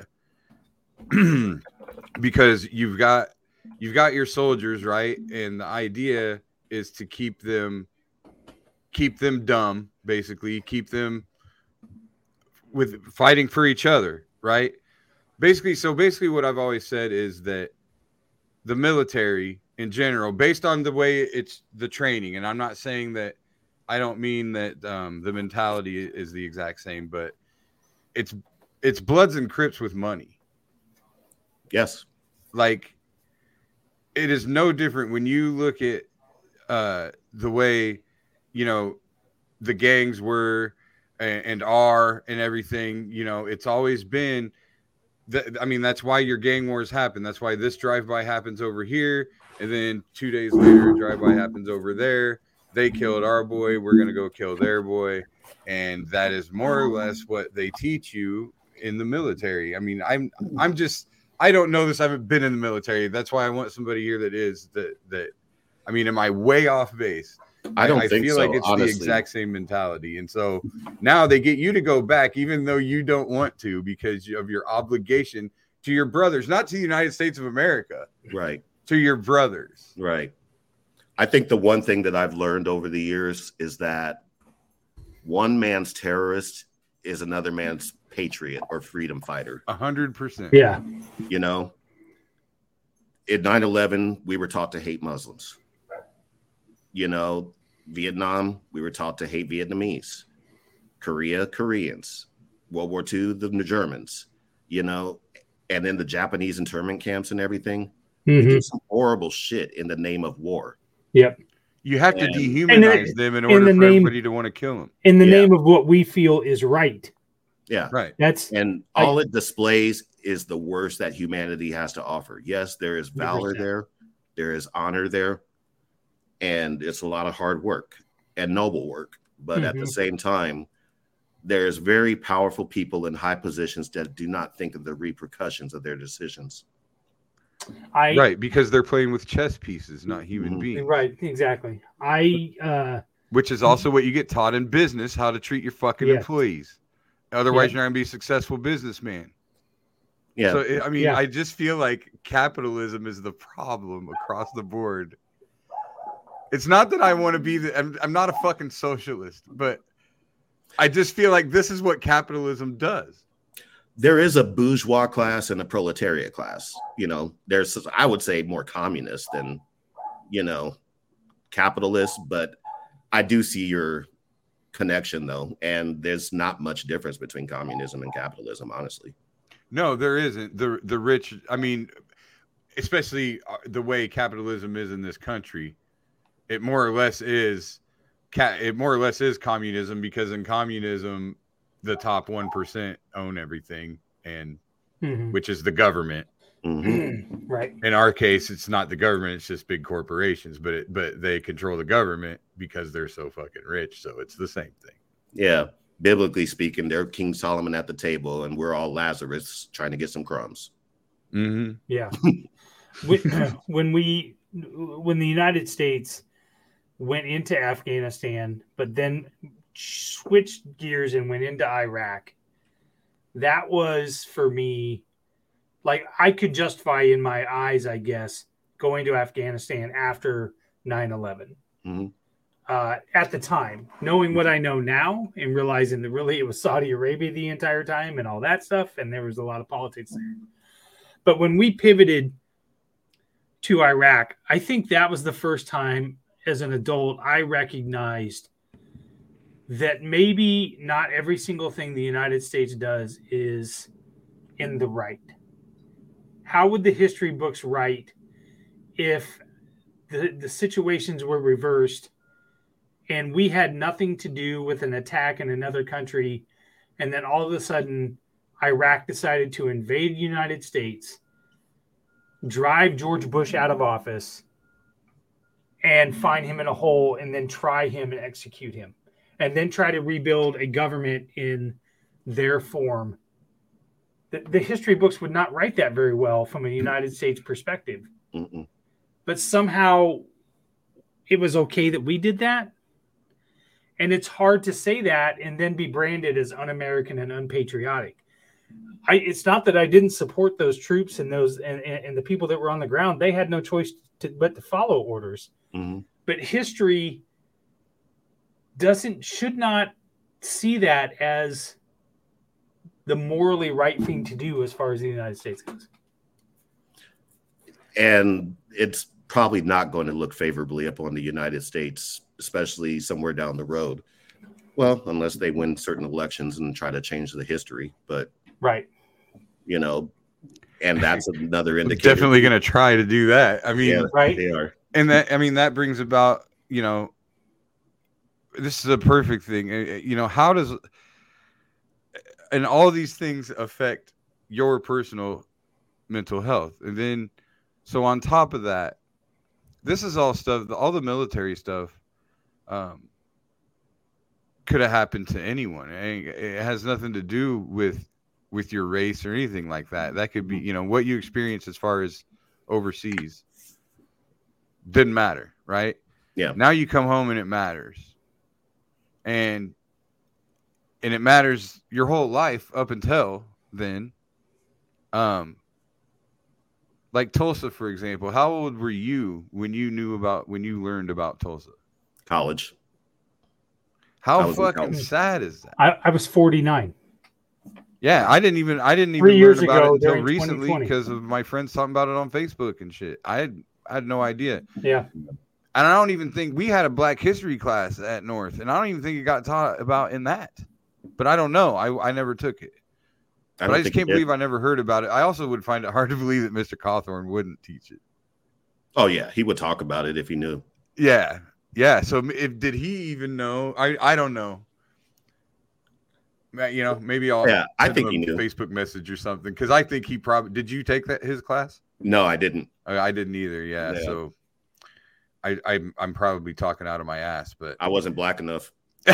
because you've got you've got your soldiers, right? And the idea is to keep them keep them dumb, basically, keep them with fighting for each other, right? Basically, so basically what I've always said is that the military in general, based on the way it's the training, and I'm not saying that, I don't mean that um, the mentality is the exact same, but it's it's Bloods and Crips with money. Yes. Like, it is no different when you look at uh, the way, you know, the gangs were and, and are and everything. You know, it's always been, the, I mean, that's why your gang wars happen. That's why this drive-by happens over here. And then two days later, a drive-by happens over there. They killed our boy. We're going to go kill their boy. And that is more or less what they teach you in the military. I mean, I'm I'm just, I don't know this. I haven't been in the military. That's why I want somebody here that is. That, that I mean, am I way off base? I don't I, think I feel so, like it's honestly. the exact same mentality. And so now they get you to go back, even though you don't want to, because of your obligation to your brothers, not to the United States of America, Right. to your brothers. Right. I think the one thing that I've learned over the years is that one man's terrorist is another man's patriot or freedom fighter. A hundred percent. Yeah. You know, in nine eleven, we were taught to hate Muslims. You know, Vietnam, we were taught to hate Vietnamese. Korea, Koreans. World War Two, the Germans. You know, and then the Japanese internment camps and everything. Mm-hmm. They did some horrible shit in the name of war. Yep. You have to And- dehumanize and them in in order the for name- everybody to want to kill them. In the Yeah. name of what we feel is right. Yeah. Right. That's And all it displays is the worst that humanity has to offer. Yes, there is valor one hundred percent. there, there is honor there, and it's a lot of hard work and noble work. But at the Mhm. same time, there's very powerful people in high positions that do not think of the repercussions of their decisions. I Right, because they're playing with chess pieces, not human Mhm. beings. right, exactly. I uh Which is also what you get taught in business, how to treat your fucking Yes. employees. Otherwise, Yeah. you're not going to be a successful businessman. Yeah. So, I- I mean, Yeah. I just feel like capitalism is the problem across the board. It's not that I want to be the, I'm, I'm not a fucking socialist, but I just feel like this is what capitalism does. There is a bourgeois class and a proletariat class. You know, there's, I would say, more communist than, you know, capitalist, but I do see your connection though. And there's not much difference between communism and capitalism, honestly. No, there isn't. The the rich, I mean, especially uh, the way capitalism is in this country, it more or less is ca- it more or less is communism, because in communism the top one percent own everything, and mhm. which is the government. Mhm. right. In our case, it's not the government, it's just big corporations, but it, but they control the government because they're so fucking rich, so it's the same thing. Yeah. Biblically speaking, they're King Solomon at the table and we're all Lazarus trying to get some crumbs. Mm-hmm. Yeah. when, when we when the United States went into Afghanistan, but then switched gears and went into Iraq, that was for me, like, I could justify in my eyes, I guess, going to Afghanistan after nine eleven. Mhm. Uh, at the time, knowing what I know now and realizing that really it was Saudi Arabia the entire time and all that stuff, and there was a lot of politics there. But when we pivoted to Iraq, I think that was the first time as an adult I recognized that maybe not every single thing the United States does is in the right. How would the history books write if the, the situations were reversed and we had nothing to do with an attack in another country, and then all of a sudden Iraq decided to invade the United States, drive George Bush out of office, and find him in a hole, and then try him and execute him, and then try to rebuild a government in their form. The, the history books would not write that very well from a United States perspective. Mm-mm. But somehow it was okay that we did that. And it's hard to say that and then be branded as un-American and unpatriotic. I, it's not that I didn't support those troops and those and, and, and the people that were on the ground. They had no choice to, but to follow orders. Mhm. But history doesn't should not see that as the morally right thing to do as far as the United States goes. And it's probably not going to look favorably upon the United States, especially somewhere down the road. Well, unless they win certain elections and try to change the history. But, Right. you know, and that's another indicator. Definitely going to try to do that. I mean, Yeah, Right. they are. and that, I mean, that brings about, you know, this is a perfect thing. Uh, You know, how does, and all these things affect your personal mental health. And then, so on top of that, this is all stuff, all the military stuff um, could have happened to anyone. It, it has nothing to do with, with your race or anything like that. That could be, you know, what you experience as far as overseas didn't matter, right? Yeah. Now you come home and it matters. And and it matters your whole life up until then. Um, like Tulsa, for example. How old were you when you knew about when you learned about Tulsa? College. How fucking sad is that? I, I was forty-nine. Yeah, I didn't even I didn't even Three learn years about ago, it until during recently twenty twenty. because of my friends talking about it on Facebook and shit. I had I had no idea. Yeah. And I don't even think we had a Black History class at North, and I don't even think it got taught about in that. But I don't know. I, I never took it. I, but I just can't believe I never heard about it. I also would find it hard to believe that Mister Cawthorn wouldn't teach it. Oh yeah, he would talk about it if he knew. Yeah, yeah. So if did he even know? I I don't know. You know, maybe I'll yeah. I think him he a knew. Facebook message or something because I think he probably did. You take that his class? No, I didn't. I, I didn't either. Yeah, Yeah. so I I'm I'm probably talking out of my ass, but I wasn't black enough.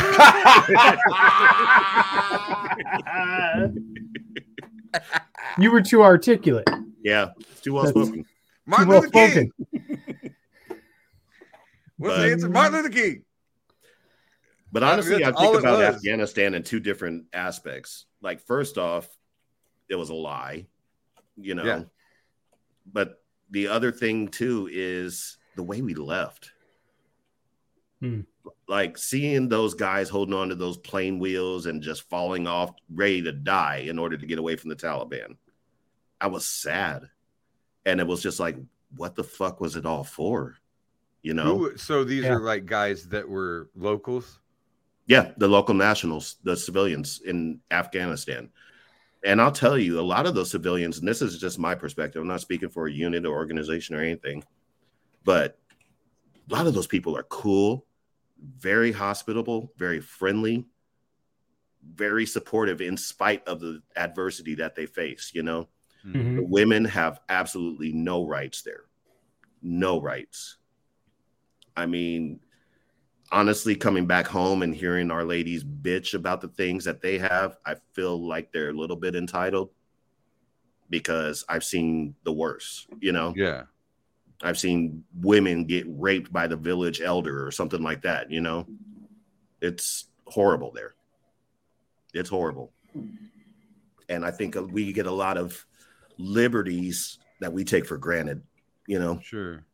You were too articulate. Yeah, it's too well spoken. Martin Too well Luther King. spoken. What's But- the answer? Martin Luther King. But I mean, honestly, I, that's all think it about was. Afghanistan in two different aspects. Like, first off, it was a lie, you know. Yeah. But the other thing too is the way we left. Hmm. Like seeing those guys holding on to those plane wheels and just falling off, ready to die in order to get away from the Taliban. I was sad. And it was just like, what the fuck was it all for? You know? Who, so these Yeah. are like guys that were locals. Yeah, the local nationals, the civilians in Afghanistan. And I'll tell you, a lot of those civilians, and this is just my perspective, I'm not speaking for a unit or organization or anything, but a lot of those people are cool, very hospitable, very friendly, very supportive in spite of the adversity that they face, you know? Mhm. The women have absolutely no rights there. No rights. I mean, honestly, coming back home and hearing our ladies bitch about the things that they have, I feel like they're a little bit entitled because I've seen the worst, you know? Yeah. I've seen women get raped by the village elder or something like that, you know? It's horrible there. It's horrible. And I think we get a lot of liberties that we take for granted, you know? Sure.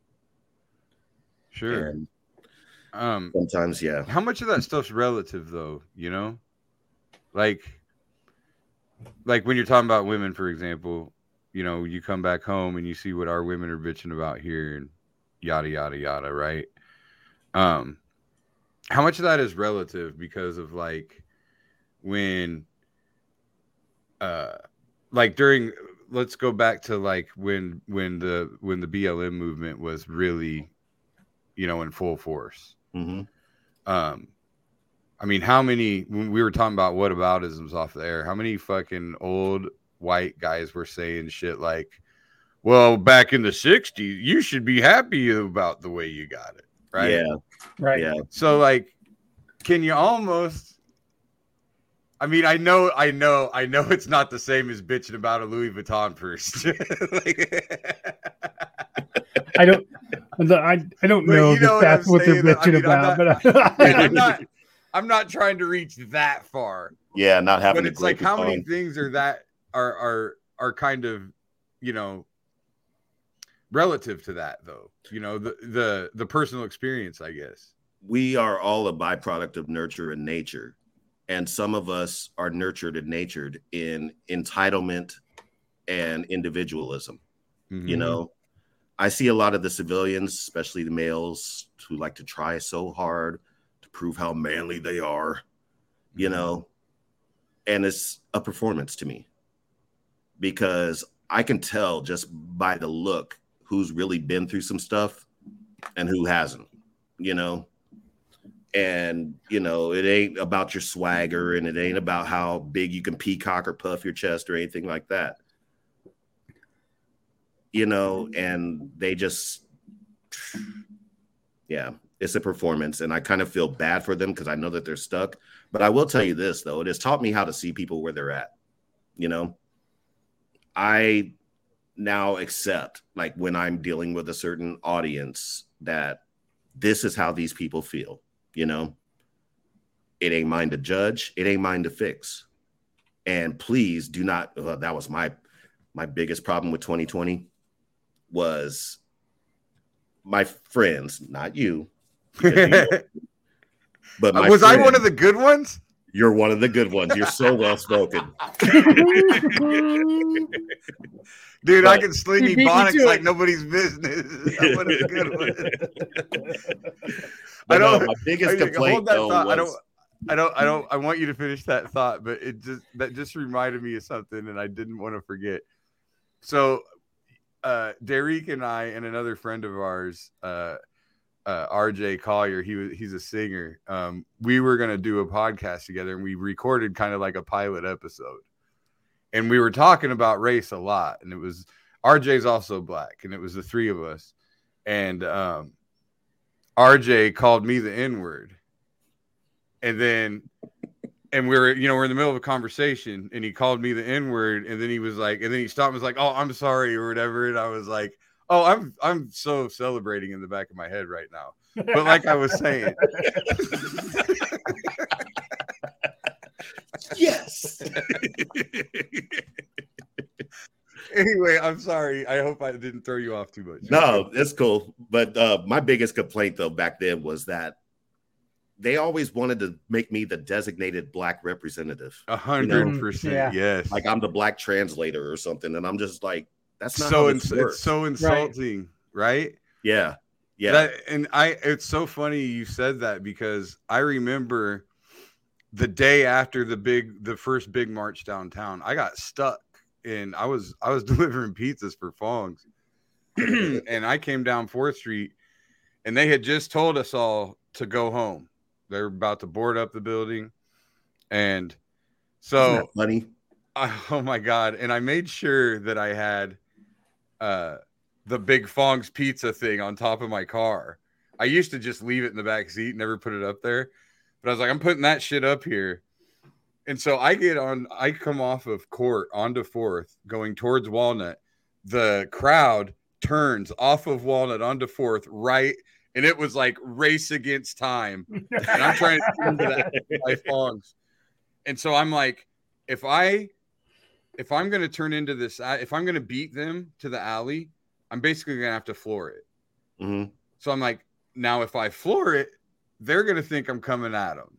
Sure. And Um, sometimes, yeah. how much of that stuff's relative, though? You know, like, like when you're talking about women, for example, you know, you come back home and you see what our women are bitching about here, and yada yada yada, right? Um, how much of that is relative because of like when, uh, like during, let's go back to like when when the when the B L M movement was really, you know, in full force. Mm-hmm. Um, I mean, how many, when we were talking about whataboutisms off the air, how many fucking old white guys were saying shit like, well, back in the sixties, you should be happy about the way you got it. Right. Yeah. Right. Yeah. So, like, can you almost, I mean, I know, I know, I know it's not the same as bitching about a Louis Vuitton purse. Like, I don't. I, I don't But know you if know what that's I'm what they're saying, I bitching mean, I'm about, not- but and I'm not, I'm not trying to reach that far. Yeah. Not having But to it's like grape how it many on. things are that are are are kind of, you know, relative to that though, you know, the the the personal experience, I guess. We are all a byproduct of nurture and nature. And some of us are nurtured and natured in entitlement and individualism. Mhm. You know, I see a lot of the civilians, especially the males, who like to try so hard to prove how manly they are, you know, and it's a performance to me because I can tell just by the look who's really been through some stuff and who hasn't, you know. And, you know, it ain't about your swagger and it ain't about how big you can peacock or puff your chest or anything like that. You know, and they just, yeah, it's a performance. And I kind of feel bad for them because I know that they're stuck. But I will tell you this, though, it has taught me how to see people where they're at. You know, I now accept, like when I'm dealing with a certain audience, that this is how these people feel. You know, it ain't mine to judge. It ain't mine to fix. And please do not. Uh, that was my my biggest problem with twenty twenty. was my friends, not you. you but my was friend, I one of the good ones? You're one of the good ones. You're so well spoken. Dude, But I can sling ebonics like nobody's business. I'm one of the good ones. I don't. No, my biggest I, complaint hold that though thought. was, I don't. I don't. I don't. I want you to finish that thought, but it just that just reminded me of something, and I didn't want to forget. So, uh, Derek and I and another friend of ours, uh, uh, R J Collier, he was he's a singer. Um, we were gonna do a podcast together, and we recorded kind of like a pilot episode. And we were talking about race a lot, and it was R J's also black, and it was the three of us. And um, R J called me the N-word, and then, and we were, you know, we're in the middle of a conversation, and he called me the N-word, and then he was like, and then he stopped, and was like, "Oh, I'm sorry," or whatever, and I was like, "Oh, I'm, I'm so celebrating in the back of my head right now." But like I was saying. Yes. Anyway, I'm sorry. I hope I didn't throw you off too much. No, it's cool. But uh, my biggest complaint, though, back then was that they always wanted to make me the designated black representative. A hundred percent, Yeah. yes. Like I'm the black translator or something, and I'm just like, that's not so how ins- this works. it's so insulting, right? Yeah, yeah. That, and I, it's so funny you said that because I remember the day after the big, the first big march downtown, I got stuck. And I was I was delivering pizzas for Fong's, and I came down fourth Street, and they had just told us all to go home. They were about to board up the building, and so Isn't that funny. I, oh my god! And I made sure that I had uh, the big Fong's pizza thing on top of my car. I used to just leave it in the back seat, never put it up there, but I was like, I'm putting that shit up here. And so I get on, I come off of Court onto fourth, going towards Walnut. The crowd turns off of Walnut onto fourth, right? And it was like race against time. And I'm trying to get into that by Fongs. And so I'm like, if I, if I'm going to turn into this, if I'm going to beat them to the alley, I'm basically going to have to floor it. Mm-hmm. So I'm like, now if I floor it, they're going to think I'm coming at them.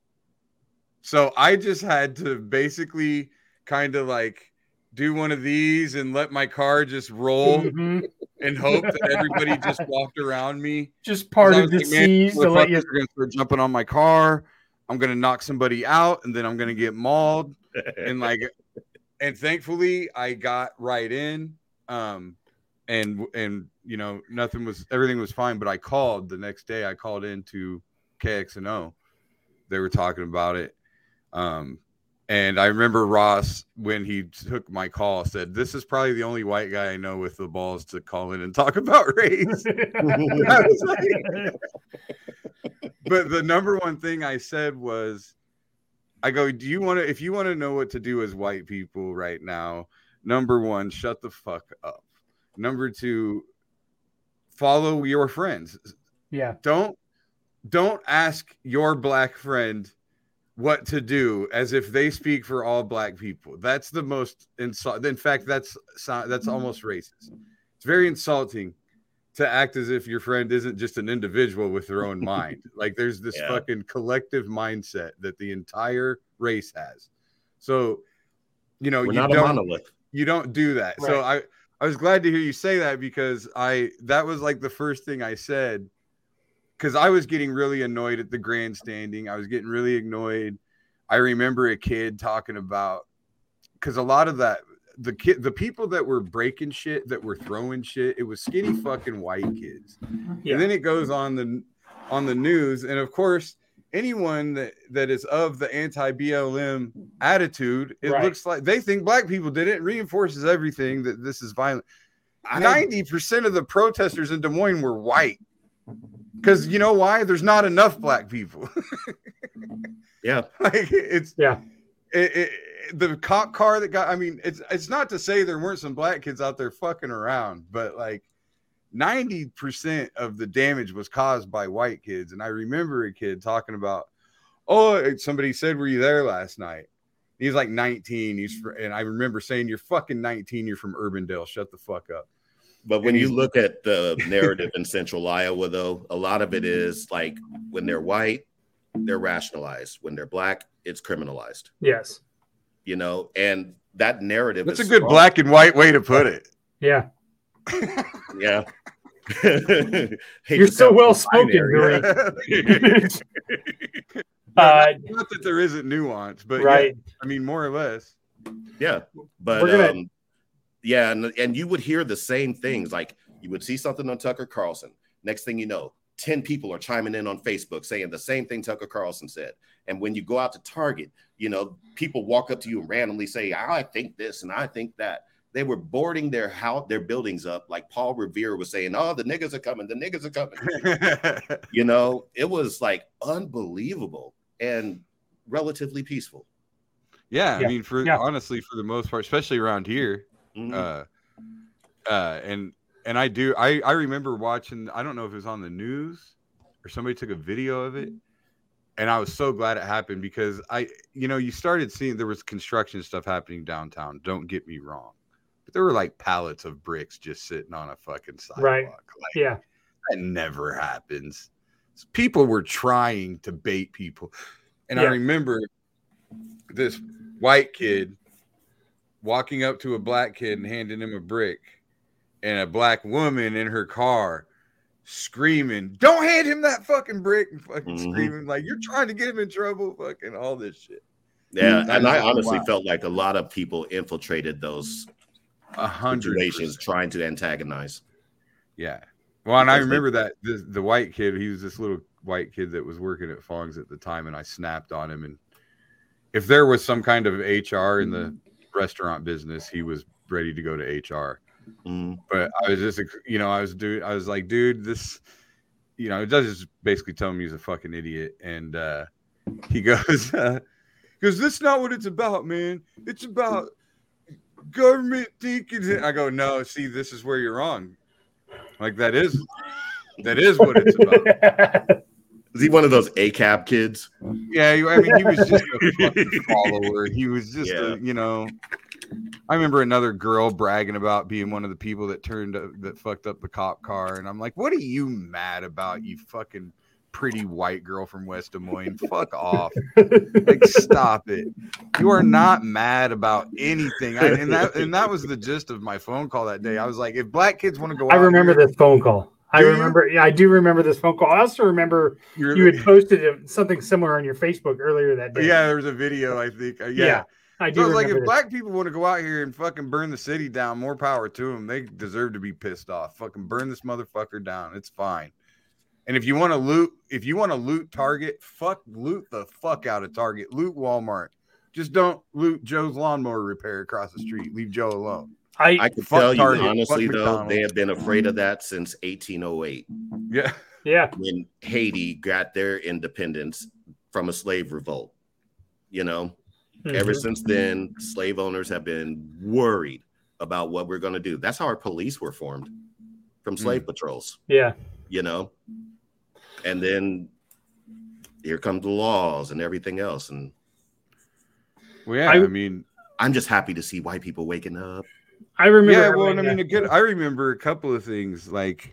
So I just had to basically kind of like do one of these and let my car just roll Mm-hmm. and hope that everybody just walked around me. Just parted the like, seas to let you. Are going to start jumping on my car. I'm going to knock somebody out, and then I'm going to get mauled. And like, and thankfully I got right in. Um, and and you know nothing was everything was fine. But I called the next day. I called into K X N O. They were talking about it. Um, and I remember Ross, when he took my call, said, "This is probably the only white guy I know with the balls to call in and talk about race." I was like, but the number one thing I said was, I go, do you want to, if you want to know what to do as white people right now, number one, shut the fuck up. Number two, follow your friends. Yeah. Don't, don't ask your black friend what to do as if they speak for all black people. That's the most insult. In fact, that's that's almost racist. It's very insulting to act as if your friend isn't just an individual with their own mind. Like there's this Yeah. fucking collective mindset that the entire race has. So, you know, We're you not a don't monolith. you don't do that. Right. So I I was glad to hear you say that because I that was like the first thing I said. Because I was getting really annoyed at the grandstanding. I was getting really annoyed. I remember a kid talking about, because a lot of that, the kid, the people that were breaking shit, that were throwing shit, it was skinny fucking white kids. Yeah. And then it goes on the on the news, and of course, anyone that, that is of the anti-B L M attitude, it right. looks like they think black people did it. It reinforces everything that this is violent. ninety percent of the protesters in Des Moines were white. Because you know why? There's not enough black people. Yeah, like it's yeah. It, it, the cop car that got. I mean, it's it's not to say there weren't some black kids out there fucking around, but like ninety percent of the damage was caused by white kids. And I remember a kid talking about, oh, somebody said, "Were you there last night?" He's like nineteen. He's and I remember saying, "You're fucking nineteen. You're from Urbandale. Shut the fuck up." But when you look at the narrative in Central Iowa, though, a lot of it is like when they're white, they're rationalized. When they're black, it's criminalized. Yes. You know, and that narrative That's is a good strong. black and white way to put it. Yeah. Yeah. You're so well spoken, Billy. uh, Not that there isn't nuance, but right. Yeah, I mean, more or less. Yeah. But gonna... um, yeah, and, and you would hear the same things. Like you would see something on Tucker Carlson. Next thing you know, ten people are chiming in on Facebook saying the same thing Tucker Carlson said. And when you go out to Target, you know, people walk up to you and randomly say, I think this and I think that. They were boarding their house, their buildings up, like Paul Revere was saying, oh, the niggas are coming, the niggas are coming. You know, it was like unbelievable and relatively peaceful. Yeah, yeah. I mean, for yeah. honestly, for the most part, especially around here. Mm-hmm. Uh, uh, and and I do, I, I remember watching, I don't know if it was on the news or somebody took a video of it. And I was so glad it happened because I, you know, you started seeing there was construction stuff happening downtown. Don't get me wrong. But there were like pallets of bricks just sitting on a fucking sidewalk. Right. Like, yeah. That never happens. People were trying to bait people. And yeah. I remember this white kid walking up to a black kid and handing him a brick, and a black woman in her car screaming, don't hand him that fucking brick, and fucking mm-hmm. screaming like you're trying to get him in trouble, fucking all this shit. Yeah, and I honestly wow. felt like a lot of people infiltrated those a hundred situations trying to antagonize. Yeah. Well, and I remember that the, the white kid, he was this little white kid that was working at Fong's at the time, and I snapped on him. And if there was some kind of H R in the restaurant business, he was ready to go to H R. Mm-hmm. But I was just, you know, I was dude, I was like, dude, this, you know, it does just basically tell me he's a fucking idiot. And uh, he goes, uh, because this is not what it's about, man. It's about government thinking. I go, no, see, this is where you're wrong. Like that is, that is what it's about. Is he one of those A C A B kids? Yeah, I mean, he was just a fucking follower. He was just, yeah. a, you know. I remember another girl bragging about being one of the people that turned uh, that fucked up the cop car, and I'm like, "What are you mad about, you fucking pretty white girl from West Des Moines? Fuck off! Like, stop it! You are not mad about anything." I, and that and that was the gist of my phone call that day. I was like, "If black kids want to go," I out remember here, this phone call. I you? remember. Yeah, I do remember this phone call. I also remember You're, you had posted something similar on your Facebook earlier that day. Yeah, there was a video. I think. Uh, yeah. yeah. I do so I was like, if this. black people want to go out here and fucking burn the city down, more power to them. They deserve to be pissed off. Fucking burn this motherfucker down. It's fine. And if you want to loot, if you want to loot Target, fuck, loot the fuck out of Target. Loot Walmart. Just don't loot Joe's lawnmower repair across the street. Leave Joe alone. I, I can tell you Target, honestly, though, McDonald's. They have been afraid of that since eighteen oh eight. Yeah. Yeah. When Haiti got their independence from a slave revolt, you know. Mm-hmm. Ever since then, slave owners have been worried about what we're going to do. That's how our police were formed, from slave mm. patrols. Yeah. You know? And then here come the laws and everything else. And well, yeah, I, I mean, I'm just happy to see white people waking up. I remember. Yeah, well, I mean, a good, I remember a couple of things. Like,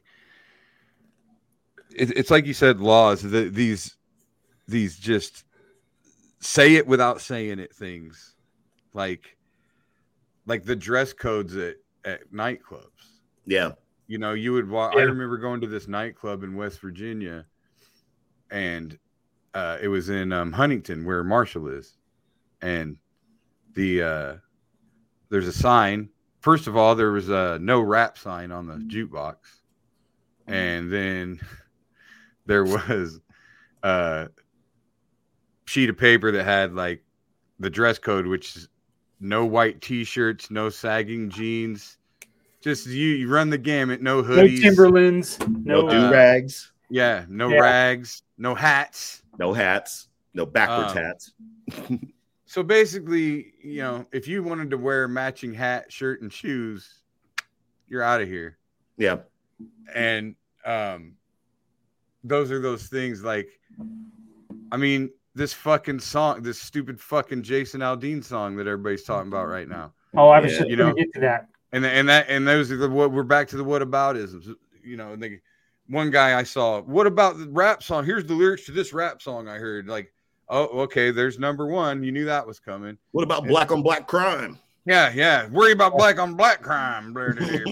it, it's like you said, laws, the, these, these just say it without saying it things, like like the dress codes at, at nightclubs. Yeah. You know, you would walk. Yeah. I remember going to this nightclub in West Virginia, and uh, it was in um, Huntington where Marshall is. And the uh, there's a sign. First of all, there was a no rap sign on the jukebox. And then there was uh sheet of paper that had like the dress code, which is no white t-shirts, no sagging jeans, just you, you run the gamut, no hoodies, no Timberlands, no, no do rags, uh, yeah, no yeah. rags, no hats, no hats, no backwards um, hats. So basically, you know, if you wanted to wear matching hat, shirt, and shoes, you're out of here. Yeah, and um, those are those things. Like, I mean. This fucking song, this stupid fucking Jason Aldean song that everybody's talking about right now. Oh, I was yeah. just you going know, to get to that. And and that and those are the what we're back to the what about is, you know, and they, one guy I saw, what about the rap song? Here's the lyrics to this rap song I heard. Like, oh, okay, there's number one. You knew that was coming. What about and, black on black crime? Yeah, yeah. Worry about black on black crime. Earlier,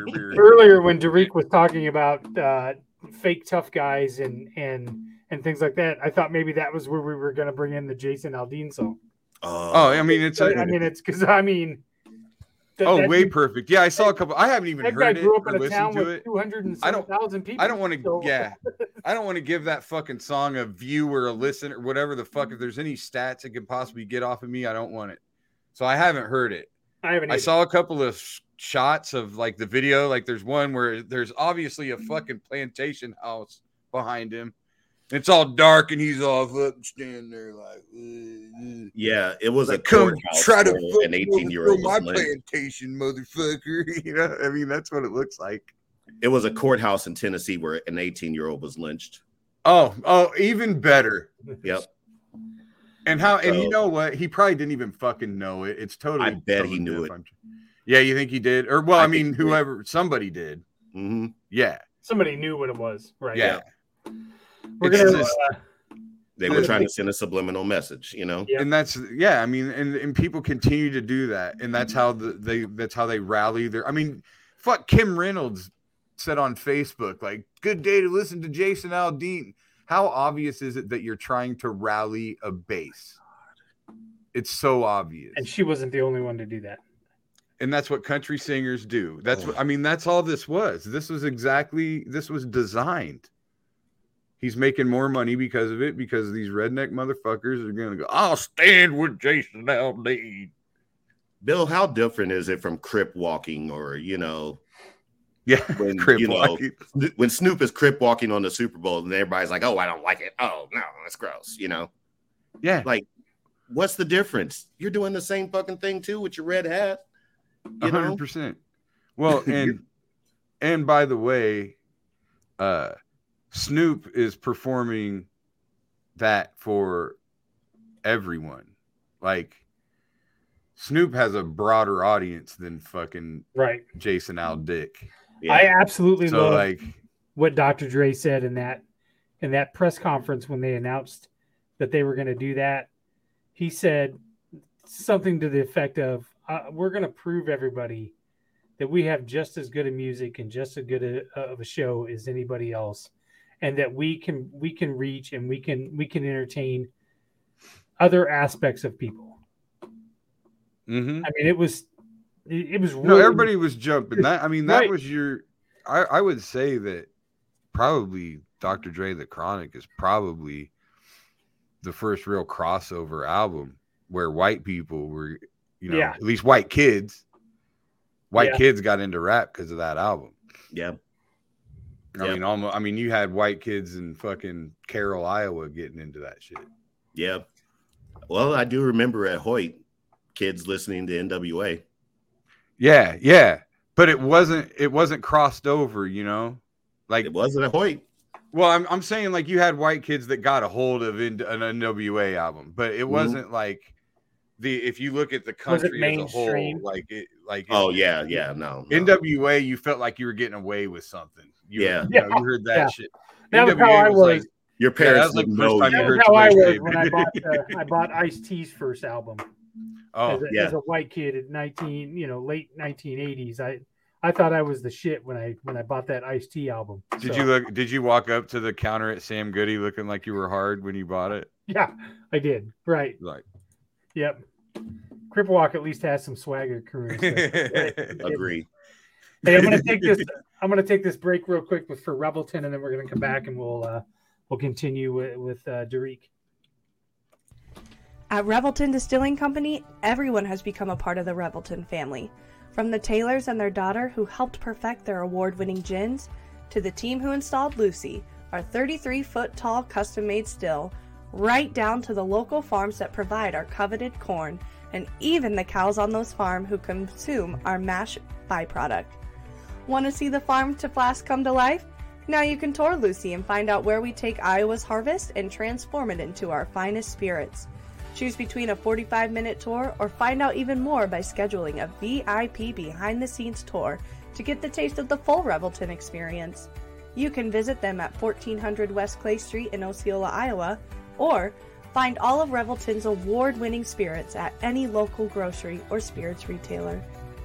when Derek was talking about uh, fake tough guys and and and things like that, I thought maybe that was where we were going to bring in the Jason Aldean song. Uh, oh, I mean, it's. A, I mean, it's because I mean. Th- oh, way perfect. Yeah, I saw a couple. I haven't even that heard guy grew it up in or a town listened to with it. two hundred seven thousand people. I don't want to. So. Yeah, I don't want to give that fucking song a view or a listen or whatever the fuck. If there's any stats it could possibly get off of me, I don't want it. So I haven't heard it. I haven't. I saw a couple of shots of like the video. Like there's one where there's obviously a fucking plantation house behind him. It's all dark and he's all fucking standing there like. Uh, yeah, it was like, a come try to an eighteen year old my plantation, motherfucker. You know, I mean that's what it looks like. It was a courthouse in Tennessee where an eighteen year old was lynched. Oh, oh, even better. Yep. And how? So, and you know what? He probably didn't even fucking know it. It's totally. I bet he knew it. I'm, yeah, you think he did? Or well, I, I mean, whoever, did. somebody did. Mm-hmm. Yeah. Somebody knew what it was, right? Yeah. yeah. We're it's gonna. Just, uh, they were trying to send a subliminal message, you know. Yeah. And that's yeah. I mean, and, and people continue to do that, and that's how the, they that's how they rally their. I mean, fuck. Kim Reynolds said on Facebook, like, "Good day to listen to Jason Aldean." How obvious is it that you're trying to rally a base? It's so obvious. And she wasn't the only one to do that. And that's what country singers do. That's what I mean. That's all this was. This was exactly this was designed. He's making more money because of it, because these redneck motherfuckers are going to go, I'll stand with Jason Aldean. Bill, how different is it from Crip walking or, you know, yeah, when, crip you know, walking. when Snoop is crip walking on the Super Bowl and everybody's like, oh, I don't like it. Oh, no, that's gross, you know? Yeah. Like, what's the difference? You're doing the same fucking thing, too, with your red hat. one hundred percent. Well, and and by the way, uh, Snoop is performing that for everyone. Like, Snoop has a broader audience than fucking right Jason Aldean. Yeah. I absolutely so love like what Doctor Dre said in that in that press conference when they announced that they were going to do that. He said something to the effect of, uh, "We're going to prove everybody that we have just as good a music and just as good a, of a show as anybody else, and that we can we can reach and we can we can entertain other aspects of people." Mm-hmm. I mean, it was. It was really, no, everybody was jumping. That I mean, that right. was your. I, I would say that probably Doctor Dre the Chronic is probably the first real crossover album where white people were, you know, yeah. at least white kids, white yeah. kids got into rap because of that album. Yeah. I yeah. mean, almost. I mean, you had white kids in fucking Carroll, Iowa, getting into that shit. Yeah. Well, I do remember at Hoyt, kids listening to N W A. Yeah, yeah, but it wasn't. It wasn't crossed over, you know. Like it wasn't a Hoyt. Well, I'm I'm saying like you had white kids that got a hold of an N W A album, but it wasn't mm-hmm. like the. If you look at the country as a whole, like it, like oh it, yeah, yeah, no, no. N W A, you felt like you were getting away with something. You, yeah, you, know, you heard that yeah. shit. That was how I was. Like, Your parents yeah, like know. That was how I was when I bought uh, I bought Ice-T's first album. Oh, as a, yeah. as a white kid in nineteen, you know, late nineteen eighties, I, I thought I was the shit when I when I bought that Ice-T album. Did so, you look? Did you walk up to the counter at Sam Goody looking like you were hard when you bought it? Yeah, I did. Right. Like, yep. Crip Walk at least has some swagger. Agree. Hey, I'm gonna take this. I'm gonna take this break real quick with for Revelton, and then we're gonna come back and we'll uh, we'll continue with, with uh, Derek. At Revelton Distilling Company, everyone has become a part of the Revelton family. From the Taylors and their daughter who helped perfect their award-winning gins, to the team who installed Lucy, our thirty-three foot tall custom-made still, right down to the local farms that provide our coveted corn, and even the cows on those farms who consume our mash byproduct. Want to see the farm to flask come to life? Now you can tour Lucy and find out where we take Iowa's harvest and transform it into our finest spirits. Choose between a forty-five minute tour or find out even more by scheduling a V I P behind-the-scenes tour to get the taste of the full Revelton experience. You can visit them at fourteen hundred West Clay Street in Osceola, Iowa, or find all of Revelton's award-winning spirits at any local grocery or spirits retailer.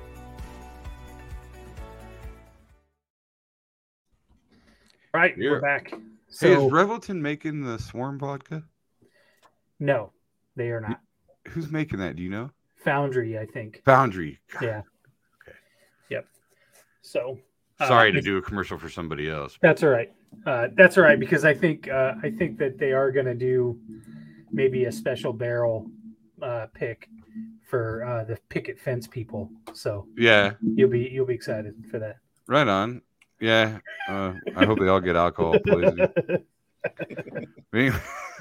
Right, Yeah. we're back. Hey, So is Revelton making the Swarm vodka? no, they are not. Who's making that? Do you know? Foundry, I think. Foundry. God. Yeah. Okay. Yep. So uh, Sorry to do a commercial for somebody else. That's all right. Uh, that's all right because I think uh, I think that they are going to do maybe a special barrel uh, pick for uh, the picket fence people. So Yeah. you'll be you'll be excited for that. Right on. Yeah. Uh, I hope they all get alcohol poisoning. Anyway.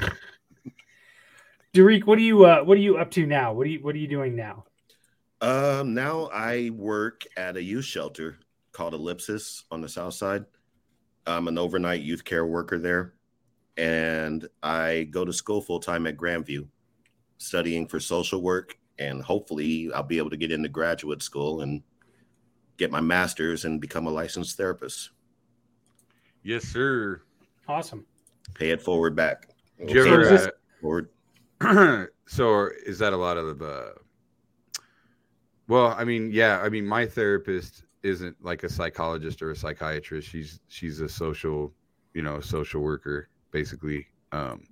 Derek, what are you uh, what are you up to now? What are you what are you doing now? Um, now I work at a youth shelter called Ellipsis on the south side. I'm an overnight youth care worker there, and I go to school full time at Grandview, studying for social work, and hopefully I'll be able to get into graduate school and get my master's and become a licensed therapist. Yes, sir. Awesome. Pay it forward back. Did you So ever, is this- Forward. uh, so is that a lot of uh well, I mean, yeah, I mean, my therapist isn't like a psychologist or a psychiatrist. She's she's a social, you know, social worker basically. Um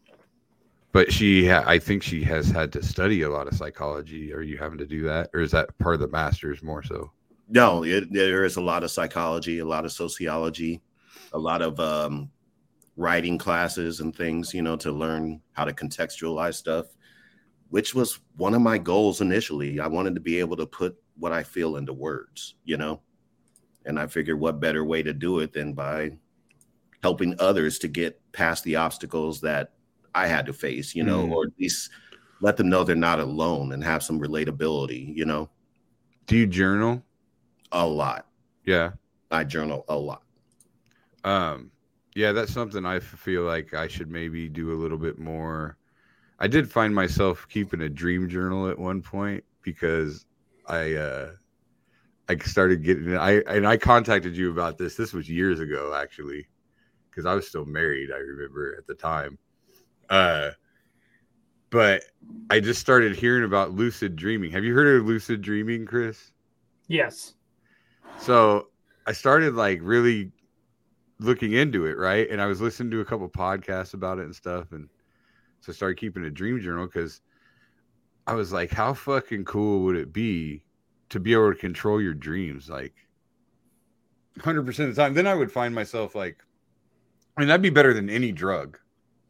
but she ha- I think she has had to study a lot of psychology. Are you having to do that, or is that part of the master's more so? No, it, there is a lot of psychology, a lot of sociology, a lot of um, writing classes and things, you know, to learn how to contextualize stuff, which was one of my goals initially. I wanted to be able to put what I feel into words, you know, and I figured what better way to do it than by helping others to get past the obstacles that I had to face, you know, Mm. or at least let them know they're not alone and have some relatability, you know, Do you journal? a lot. Yeah. I journal a lot. Um, yeah, that's something I feel like I should maybe do a little bit more. I did find myself keeping a dream journal at one point because I uh I started getting I and I contacted you about this. This was years ago actually, because I was still married, I remember at the time. Uh but I just started hearing about lucid dreaming. Have you heard of lucid dreaming, Chris? Yes. So I started like really looking into it, right? And I was listening to a couple podcasts about it and stuff. And so I started keeping a dream journal because I was like, how fucking cool would it be to be able to control your dreams like one hundred percent of the time? Then I would find myself like, I mean, that'd be better than any drug.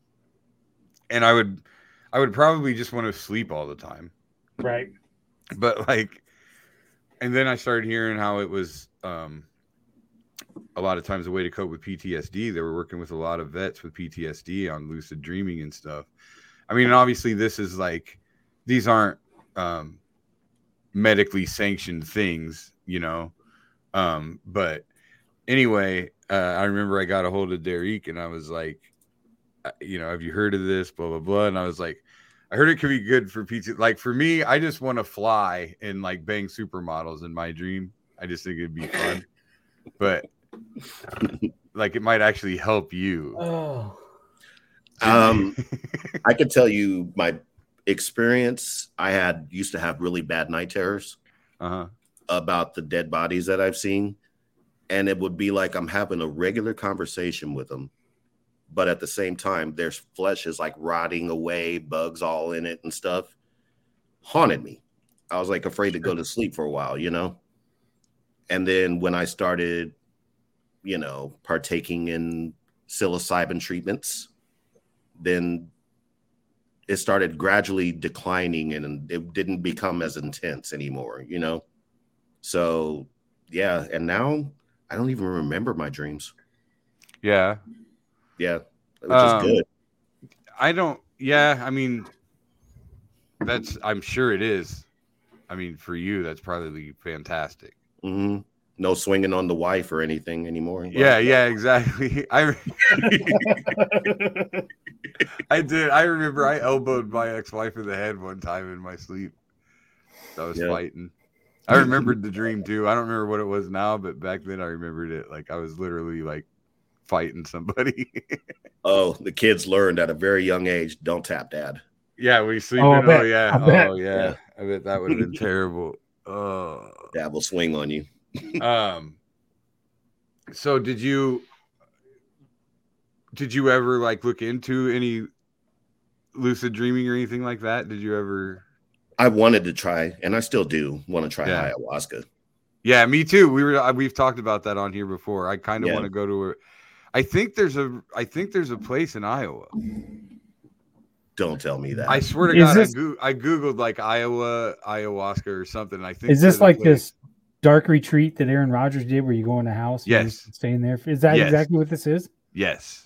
And I would, I would probably just want to sleep all the time. Right. But like, and then I started hearing how it was um, a lot of times a way to cope with P T S D. They were working with a lot of vets with P T S D on lucid dreaming and stuff. I mean, obviously this is like, these aren't um, medically sanctioned things, you know? Um, but anyway, uh, I remember I got a hold of Derek and I was like, you know, have you heard of this? Blah, blah, blah. And I was like, I heard it could be good for P T. Like for me, I just want to fly and like bang supermodels in my dream. I just think it'd be fun, but like it might actually help you. Oh. Um, I can tell you my experience. I had used to have really bad night terrors Uh-huh. about the dead bodies that I've seen. And it would be like I'm having a regular conversation with them. But at the same time, their flesh is like rotting away, bugs all in it and stuff. Haunted me. I was like afraid to go to sleep for a while, you know? And then when I started, you know, partaking in psilocybin treatments, then it started gradually declining and it didn't become as intense anymore, you know? So, yeah. And now I don't even remember my dreams. Yeah. Yeah, which Um, is good. I don't, yeah. I mean, that's, I'm sure it is. I mean, for you, that's probably fantastic. Mm-hmm. No swinging on the wife or anything anymore. Yeah, yeah, exactly. I I did. I remember I elbowed my ex-wife in the head one time in my sleep. I was Yeah. fighting. I remembered the dream too. I don't remember what it was now, but back then I remembered it. Like I was literally like fighting somebody. Oh, the kids learned at a very young age, don't tap dad. Yeah, we sleep Oh, I in. bet. Oh yeah. I bet. Oh yeah. I bet that would have been terrible. Oh. Dad will swing on you. Um. So did you? Did you ever like look into any lucid dreaming or anything like that? Did you ever? I wanted to try, and I still do want to try Yeah. ayahuasca. Yeah, me too. We were we've talked about that on here before. I kind of Yeah. want to go to a. I think there's a. I think there's a place in Iowa. Don't tell me that. I swear to Is God, this- I, go- I googled like Iowa ayahuasca or something. I think Is this there's a like place- this dark retreat that Aaron Rodgers did where you go in a house and Yes. you stay in there? Is that Yes. exactly what this is? Yes.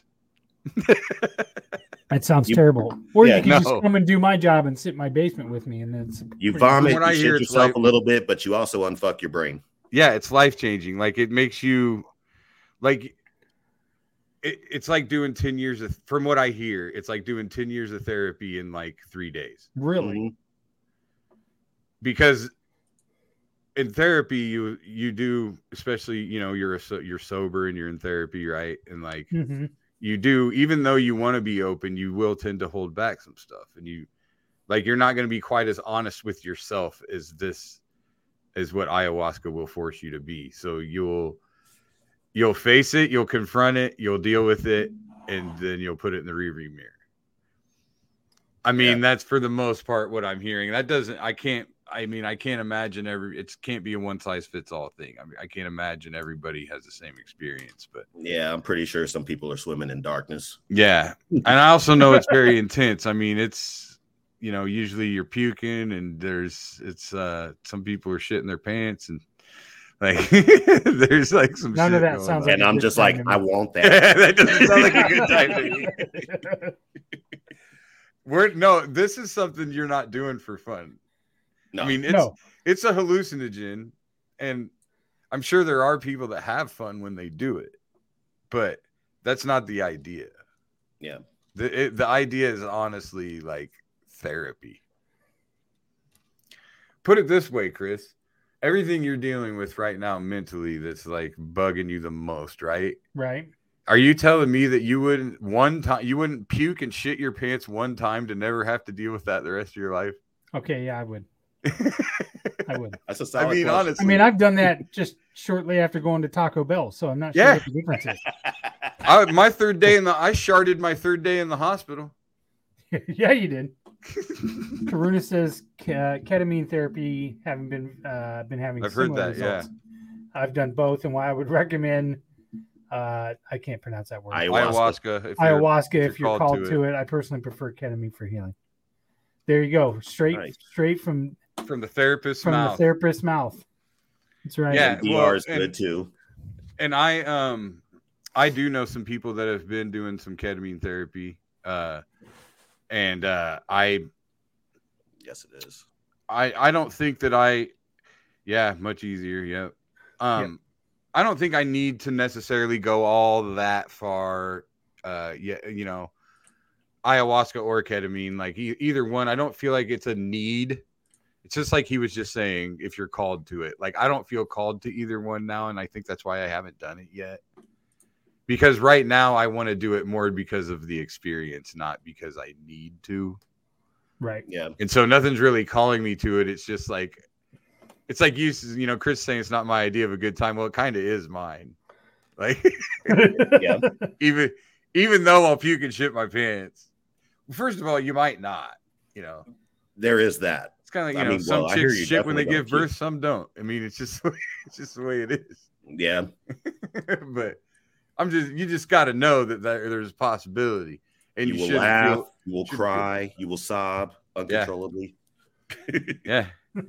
That sounds You- terrible. Or Yeah, you can no. just come and do my job and sit in my basement with me, and then it's you pretty- vomit, From what you I hear, shit it's yourself like- a little bit, but you also unfuck your brain. Yeah, it's life changing. Like it makes you, like, it, it's like doing ten years of. From what I hear, it's like doing ten years of therapy in like three days. Really? Mhm. Because in therapy, you you do, especially you know you're a, so- you're sober and you're in therapy, right? And like Mhm. you do, even though you want to be open, you will tend to hold back some stuff, and you like you're not going to be quite as honest with yourself as this is what ayahuasca will force you to be. So you'll you'll face it, you'll confront it, you'll deal with it, and then you'll put it in the rearview mirror. I mean, Yeah. that's for the most part what I'm hearing. That doesn't I can't I mean, I can't imagine every it can't be a one size fits all thing. I mean, I can't imagine everybody has the same experience, but Yeah, I'm pretty sure some people are swimming in darkness. yeah. And I also know it's very intense. I mean, it's you know, usually you're puking and there's it's uh some people are shitting their pants and like there's like some None of shit that going sounds on. like And a I'm good just time like, to me. I want that. That doesn't sound like a good time to me. We're no, this is something you're not doing for fun. No, I mean, it's No. it's a hallucinogen, and I'm sure there are people that have fun when they do it, but that's not the idea. yeah. The it, the idea is honestly like therapy. Put it this way, Chris. Everything you're dealing with right now mentally that's like bugging you the most, right? Right? Are you telling me that you wouldn't one time you wouldn't puke and shit your pants one time to never have to deal with that the rest of your life? Okay, yeah, I would. I would. That's a I solid mean, question. honestly, I mean, I've done that just shortly after going to Taco Bell, so I'm not sure Yeah. what the difference is. I, my third day in the I sharded my third day in the hospital. Yeah, you did. Karuna says uh, ketamine therapy haven't been uh, been having. I've heard similar that, yeah. results. I've done both, and why I would recommend. Uh, I can't pronounce that word. Ayahuasca. Ayahuasca. If you're- Ayahuasca, you're if you're called called, to to, it. I personally prefer ketamine for healing. There you go, straight Nice. straight from from the therapist's from mouth. the therapist's mouth. That's right. Yeah. D well, R is and- good too. and I um I do know some people that have been doing some ketamine therapy. Uh and uh I Yes, it is. I I don't think that I yeah, much easier, yep. Um I don't think I need to necessarily go all that far uh yeah, you know, ayahuasca or ketamine, like e- either one. I don't feel like it's a need. It's just like he was just saying, if you're called to it. Like I don't feel called to either one now, and I think that's why I haven't done it yet. Because right now I want to do it more because of the experience, not because I need to. Right. Yeah. And so nothing's really calling me to it. It's just like, it's like you, you know, Chris saying it's not my idea of a good time. Well, it kind of is mine. Like, Yeah. even even though I'll puke and shit my pants. First of all, you might not. You know, There is that. it's kind of like, you I know, mean, some well, I hear chicks you shit when they definitely give gonna birth, some don't. I mean, it's just it's just the way it is. Yeah. But I'm just you just got to know that there, there's a possibility, and You, you, will should laugh. feel You will should cry. You will sob uncontrollably. yeah.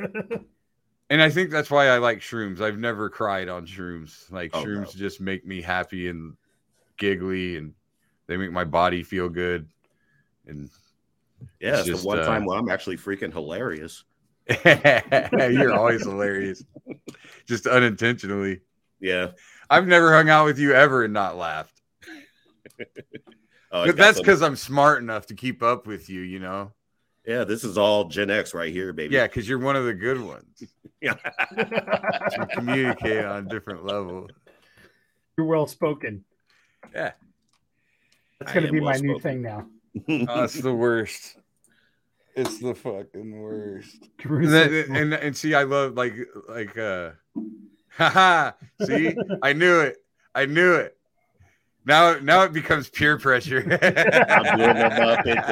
And I think that's why I like shrooms. I've never cried on shrooms. Like Oh, shrooms no. just make me happy and giggly, and they make my body feel good. And Yeah, It's it's just, the one uh, time where I'm actually freaking hilarious. you're always hilarious, just unintentionally. Yeah. I've never hung out with you ever and not laughed. Oh, But that's because I'm smart enough to keep up with you, you know? Yeah, this is all Gen X right here, baby. Yeah, because you're one of the good ones. Yeah. You communicate on a different level. You're well spoken. Yeah. That's I going to am be my new well-spoken. thing now. Oh, it's the worst. It's the fucking worst. And, Caruso. then- and and see, I love like like uh haha. See, I knew it. I knew it. Now now it becomes peer pressure. I'm doing the Muppet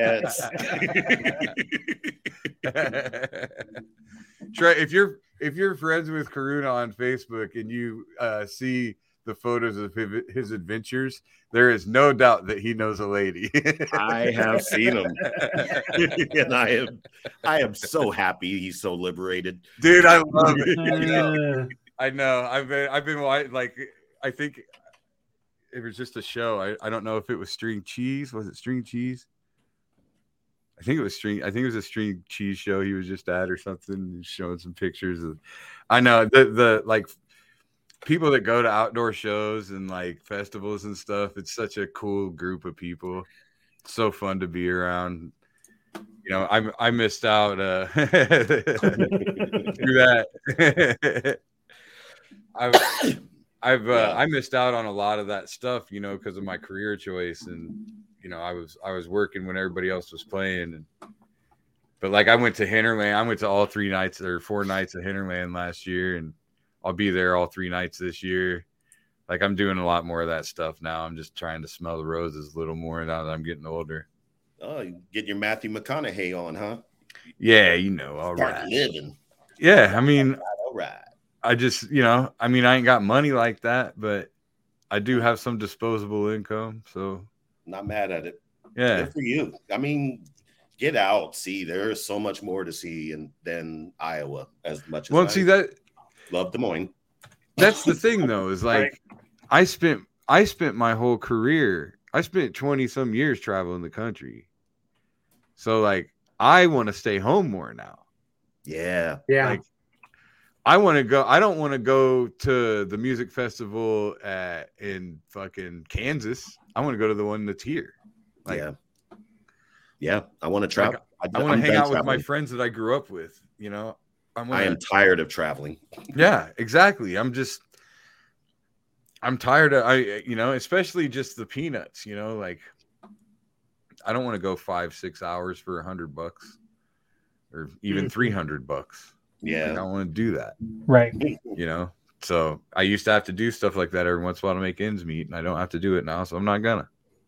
dance. Try if you're if you're friends with Karuna on Facebook and you uh, see the photos of his, his adventures, there is no doubt that he knows a lady. I have seen him, and I am I am so happy he's so liberated. Dude, I love it. I know. Uh, I know. I've been I've been wa- like I think it was just a show. I, I don't know if it was String Cheese. Was it String Cheese? I think it was String. I think it was a String Cheese show he was just at or something, showing some pictures of. I know the the like people that go to outdoor shows and like festivals and stuff. It's such a cool group of people. It's so fun to be around. You know, I I missed out uh, through that. I've I've uh, Yeah. I missed out on a lot of that stuff, you know, because of my career choice, and you know, I was I was working when everybody else was playing, and but like I went to Hinterland, I went to all three nights or four nights of Hinterland last year, and I'll be there all three nights this year. Like I'm doing a lot more of that stuff now. I'm just trying to smell the roses a little more now that I'm getting older. Oh, you getting your Matthew McConaughey on, huh? Yeah, you know, all Start right. living. Yeah, I mean, All right. I just, you know, I mean, I ain't got money like that, but I do have some disposable income. So, Not mad at it. yeah. Good for you. I mean, get out. See, there is so much more to see in, than Iowa. As much as Well, I see, that love Des Moines. that's the thing, though, is like I spent I spent my whole career, I spent twenty some years traveling the country. So, like, I want to stay home more now. Yeah. yeah. Like, I want to go. I don't want to go to the music festival at, in fucking Kansas. I want to go to the one that's here. Like, yeah. Yeah. I want to travel. I want to hang out with my friends that I grew up with. You know, I, wanna, I am tired of traveling. Yeah, exactly. I'm just, I'm tired of, I, you know, especially just the peanuts. You know, like, I don't want to go five, six hours for a hundred bucks, or even three hundred bucks. Yeah. Like, I don't want to do that. Right. You know, so I used to have to do stuff like that every once in a while to make ends meet, and I don't have to do it now, so I'm not gonna.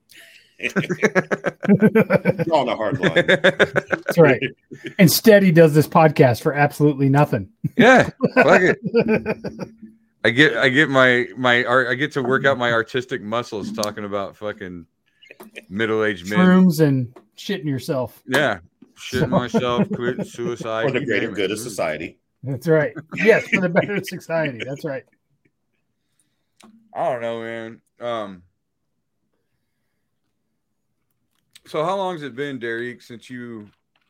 You're on a hard line. That's right. Instead, he does this podcast for absolutely nothing. Yeah, fuck it. I get, I get my my art. I get to work out my artistic muscles talking about fucking middle-aged men. Shrooms and shitting yourself. Yeah, shitting myself, quit suicide. For the you greater name it. good of society. That's right. Yes, for the better of society. That's right. I don't know, man. Um. So how long has it been, Derek, since you,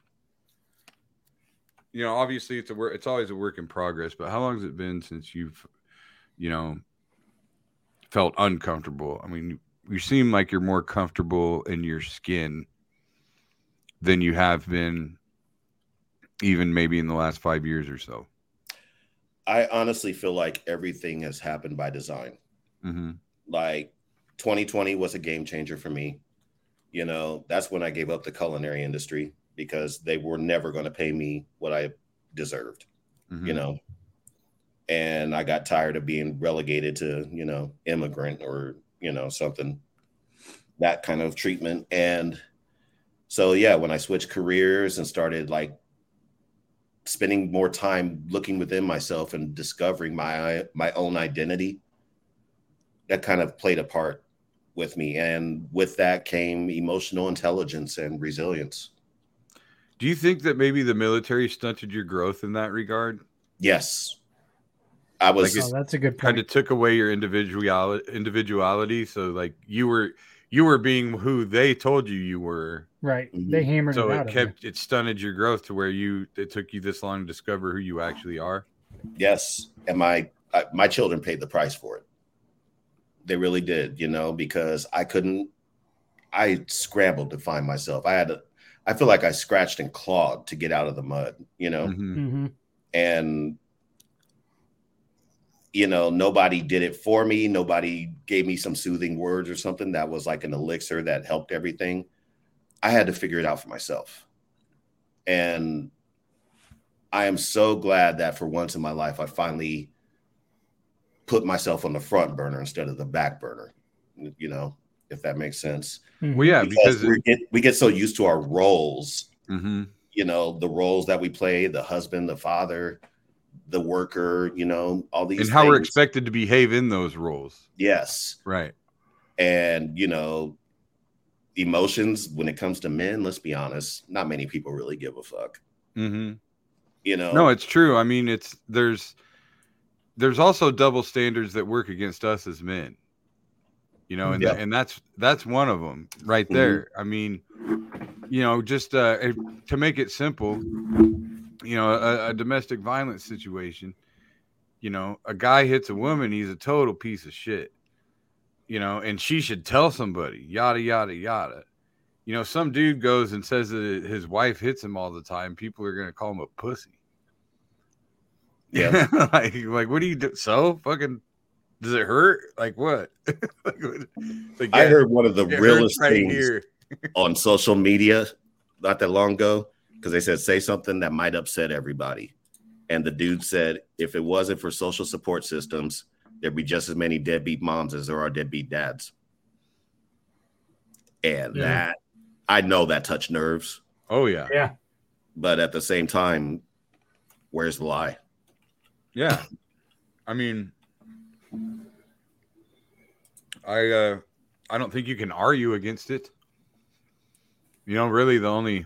you know, obviously it's a work, it's always a work in progress, but how long has it been since you've, you know, felt uncomfortable? I mean, you seem like you're more comfortable in your skin than you have been even maybe in the last five years or so. I honestly feel like everything has happened by design. Mm-hmm. Like twenty twenty was a game changer for me. You know, that's when I gave up the culinary industry because they were never going to pay me what I deserved, Mm-hmm. you know, and I got tired of being relegated to, you know, immigrant or, you know, something, that kind of treatment. And so, yeah, when I switched careers and started like spending more time looking within myself and discovering my, my own identity, that kind of played a part with me, and with that came emotional intelligence and resilience. Do you think that maybe the military stunted your growth in that regard? Yes, I was. Oh, that's a good Kind point. of took away your individuality. Individuality, so like you were you were being who they told you you were. Right. Mhm. They hammered So it it out of you. kept it stunted your growth to where you it took you this long to discover who you actually are. Yes, and my I, my children paid the price for it. They really did, you know, because I couldn't I scrambled to find myself. I had to, I feel like I scratched and clawed to get out of the mud, you know, Mhm. Mm-hmm. and you know, nobody did it for me. Nobody gave me some soothing words or something that was like an elixir that helped everything. I had to figure it out for myself. And I am so glad that for once in my life, I finally put myself on the front burner instead of the back burner, you know, if that makes sense. Well, yeah, Because, because we it, get we get so used to our roles, Mhm. you know, the roles that we play, the husband, the father, the worker, you know, all these and how we're things. expected to behave in those roles. Yes. Right. And, you know, emotions when it comes to men, let's be honest, not many people really give a fuck. Mm-hmm. You know, No, it's true. I mean, it's there's there's also double standards that work against us as men. You know, and Yeah. and that's that's one of them right Mhm. there. I mean, you know, just uh, if- to make it simple, you know, a, a domestic violence situation. You know, a guy hits a woman, he's a total piece of shit. You know, and she should tell somebody, yada yada yada. You know, some dude goes and says that his wife hits him all the time. People are gonna call him a pussy. Yeah. like, like, what do you do? So fucking, does it hurt? Like what? like, what- like, I yeah, heard one of the it hurts realest right things here. on social media not that long ago because they said say something that might upset everybody. And the dude said, if it wasn't for social support systems, there'd be just as many deadbeat moms as there are deadbeat dads. And Yeah. that, I know that touched nerves, Oh yeah, Yeah. but at the same time, where's the lie? yeah. I mean, I uh, I don't think you can argue against it. You know, really, the only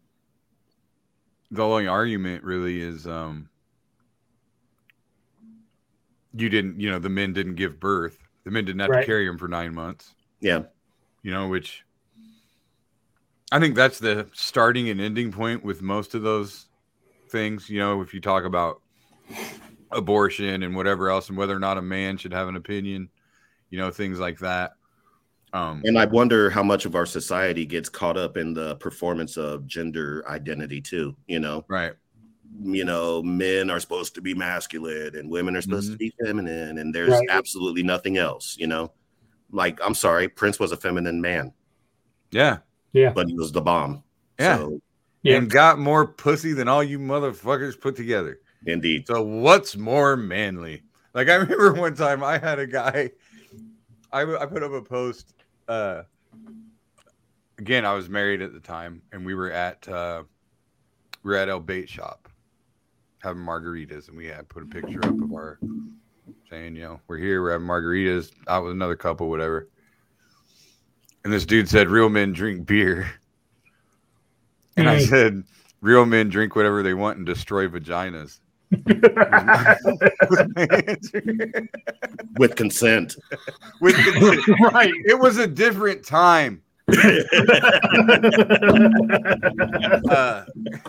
the only argument really is um, you didn't, you know, the men didn't give birth. The men didn't have Right. to carry him for nine months. Yeah. You know, which I think that's the starting and ending point with most of those things. You know, if you talk about abortion and whatever else, and whether or not a man should have an opinion, you know, things like that. Um, And I wonder how much of our society gets caught up in the performance of gender identity too. You know, right. you know, men are supposed to be masculine and women are supposed Mhm. to be feminine, and there's Right. absolutely nothing else. You know, like I'm sorry, Prince was a feminine man, Yeah. Yeah. but he was the bomb. Yeah. So, Yeah. And got more pussy than all you motherfuckers put together. indeed. So what's more manly? Like I remember one time I had a guy, I, I put up a post. Uh, again, I was married at the time, and we were at uh, we were at El Bait Shop having margaritas, and we had put a picture up of our saying, you know, we're here, we're having margaritas, out with another couple, whatever. And this dude said, "Real men drink beer," and I Mm. said, "Real men drink whatever they want and destroy vaginas." With consent. With the, Right. it was a different time. Uh,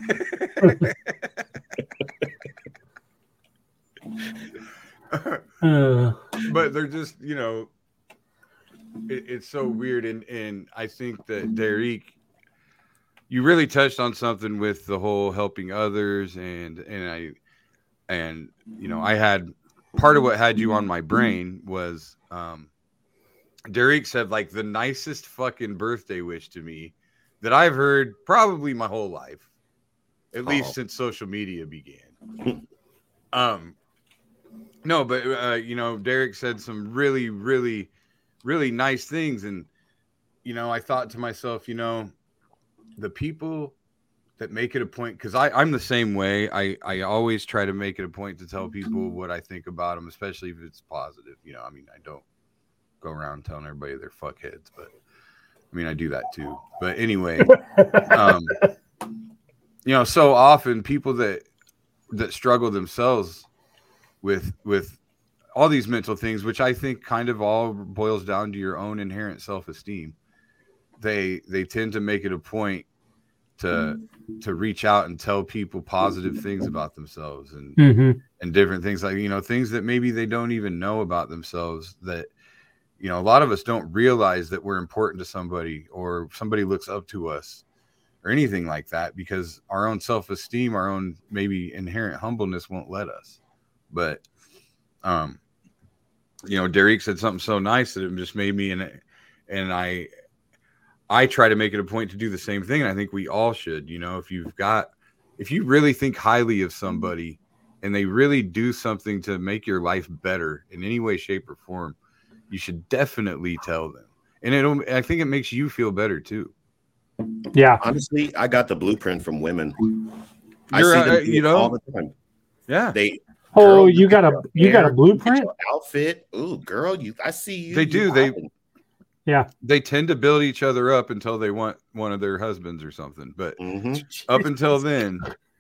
Uh, but they're just, you know, it, it's so weird. And, and I think that Derek, you really touched on something with the whole helping others. And, and I, and, you know, I had part of what had you on my brain was, um, Derek said like the nicest fucking birthday wish to me that I've heard probably my whole life, at least Oh. since social media began. um, no, but uh, you know, Derek said some really, really, really nice things, and you know, I thought to myself, you know, the people that make it a point, because I I'm the same way. I I always try to make it a point to tell people what I think about them, especially if it's positive. You know, I mean, I don't go around telling everybody they're fuckheads, but I mean, I do that too. But anyway, um, you know, so often people that that struggle themselves with with all these mental things, which I think kind of all boils down to your own inherent self-esteem. They they tend to make it a point to to reach out and tell people positive things about themselves and mhm. and different things, like, you know, things that maybe they don't even know about themselves, that you know, a lot of us don't realize that we're important to somebody or somebody looks up to us or anything like that because our own self-esteem, our own maybe inherent humbleness won't let us. But, um, you know, Derek said something so nice that it just made me, and and I, I try to make it a point to do the same thing. And I think we all should, you know, if you've got, if you really think highly of somebody and they really do something to make your life better in any way, shape, or form, you should definitely tell them. And it'll, I think it makes you feel better too. Yeah. Honestly, I got the blueprint from women. I You're, see uh, them do you it know, all the time. yeah. They Oh, girl, you got a you got a hair, blueprint? your outfit. Ooh, girl, you I see you. They you do. They popping. Yeah. They tend to build each other up until they want one of their husbands or something. But Mhm. up until then,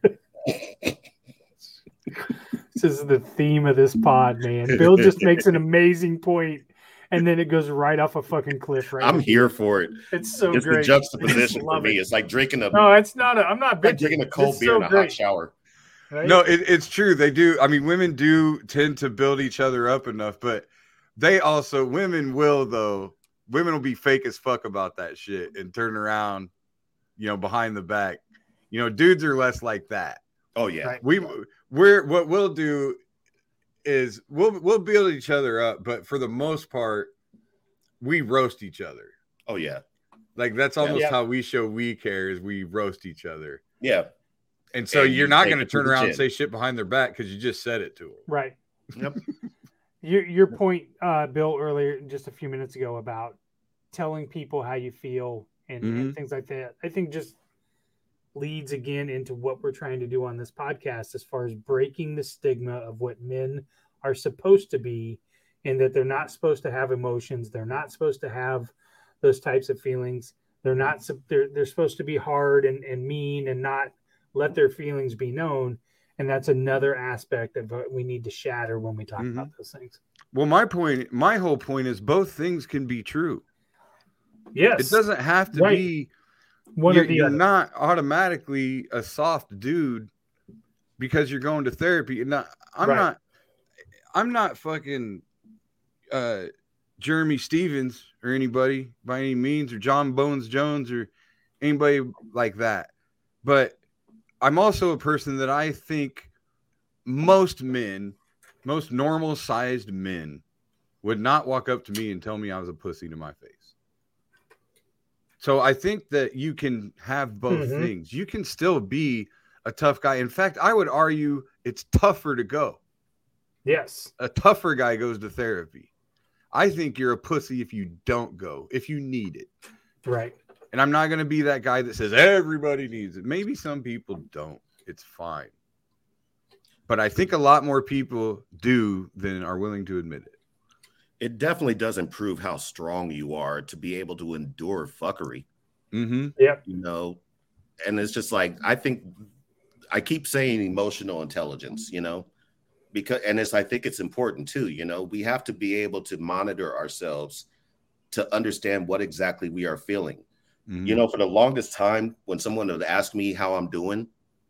This is the theme of this pod, man. Bill just makes an amazing point, and then it goes right off a fucking cliff. Right, I'm at the here end. for it. It's so It's great. the juxtaposition for Love me. it. It's like drinking a No, it's not. A, I'm not like bitching. drinking a cold It's beer so in a great, hot shower. right? no, it, it's true. They do. I mean, women do tend to build each other up enough, but they also, women will, though. Women will be fake as fuck about that shit and turn around, you know, behind the back. You know, dudes are less like that. Oh yeah. Right. We, we're, what we'll do is we'll, we'll build each other up, but for the most part, we roast each other. Oh yeah. Like that's almost Yeah. how we show we care is we roast each other. Yeah. And so And you're you not take going to it to turn the around and chin. say shit behind their back because you just said it to them. Right. Yep. Your your point, uh, Bill, earlier just a few minutes ago about telling people how you feel and, Mhm. and things like that, I think just leads again into what we're trying to do on this podcast as far as breaking the stigma of what men are supposed to be, and that they're not supposed to have emotions. They're not supposed to have those types of feelings. They're not, they're, they're supposed to be hard and, and mean and not let their feelings be known. And that's another aspect of what we need to shatter when we talk Mhm. about those things. Well, my point, my whole point is both things can be true. Yes. It doesn't have to Right. be One you're, or the you're other. not automatically a soft dude because you're going to therapy. And not, I'm Right. not, I'm not fucking uh, Jeremy Stevens or anybody by any means, or John Bones Jones or anybody like that. But I'm also a person that I think most men, most normal sized men would not walk up to me and tell me I was a pussy to my face. So I think that you can have both Mhm. things. You can still be a tough guy. In fact, I would argue it's tougher to go. Yes. A tougher guy goes to therapy. I think you're a pussy if you don't go, if you need it. Right. And I'm not going to be that guy that says everybody needs it. Maybe some people don't. It's fine. But I think a lot more people do than are willing to admit it. It definitely doesn't prove how strong you are to be able to endure fuckery. Mm-hmm. Yep. You know, and it's just like I think I keep saying emotional intelligence, you know, because and it's I think it's important too, you know, we have to be able to monitor ourselves to understand what exactly we are feeling. Mm-hmm. You know, for the longest time, when someone would ask me how I'm doing,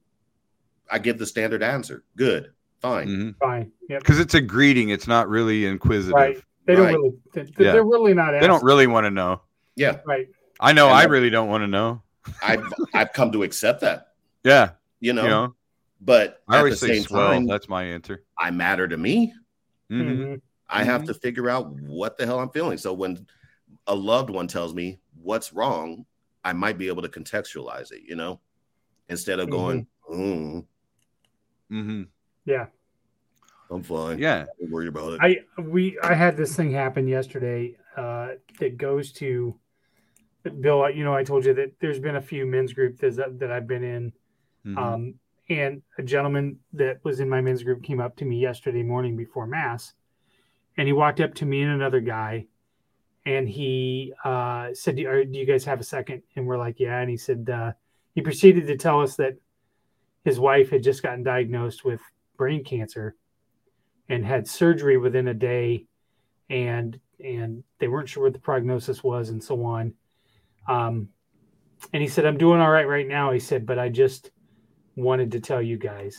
I give the standard answer. Good, fine. Mm-hmm. Fine. Yep. Because it's a greeting. It's not really inquisitive. Right. They Right. don't really. They, Yeah. They're really not. They don't asking. really want to know. Yeah, Right. I know. And I that- really don't want to know. I've I've come to accept that, Yeah. you know. You know, But I at the always say same swell. time, That's my answer. I matter to me. Mm-hmm. Mhm. I have Mhm. to figure out what the hell I'm feeling. So when a loved one tells me what's wrong, I might be able to contextualize it, you know, instead of going, mm, Mm-hmm. Yeah. I'm fine. Yeah. Don't worry about it. I we I had this thing happen yesterday uh, that goes to Bill. You know, I told you that there's been a few men's groups that, that I've been in, Mhm. um, and a gentleman that was in my men's group came up to me yesterday morning before mass, and he walked up to me and another guy, and he uh, said, do, are, "Do you guys have a second?" And we're like, "Yeah." And he said uh, he proceeded to tell us that his wife had just gotten diagnosed with brain cancer and had surgery within a day, and and they weren't sure what the prognosis was and so on. Um, and he said, "I'm doing all right right now." He said, "But I just wanted to tell you guys."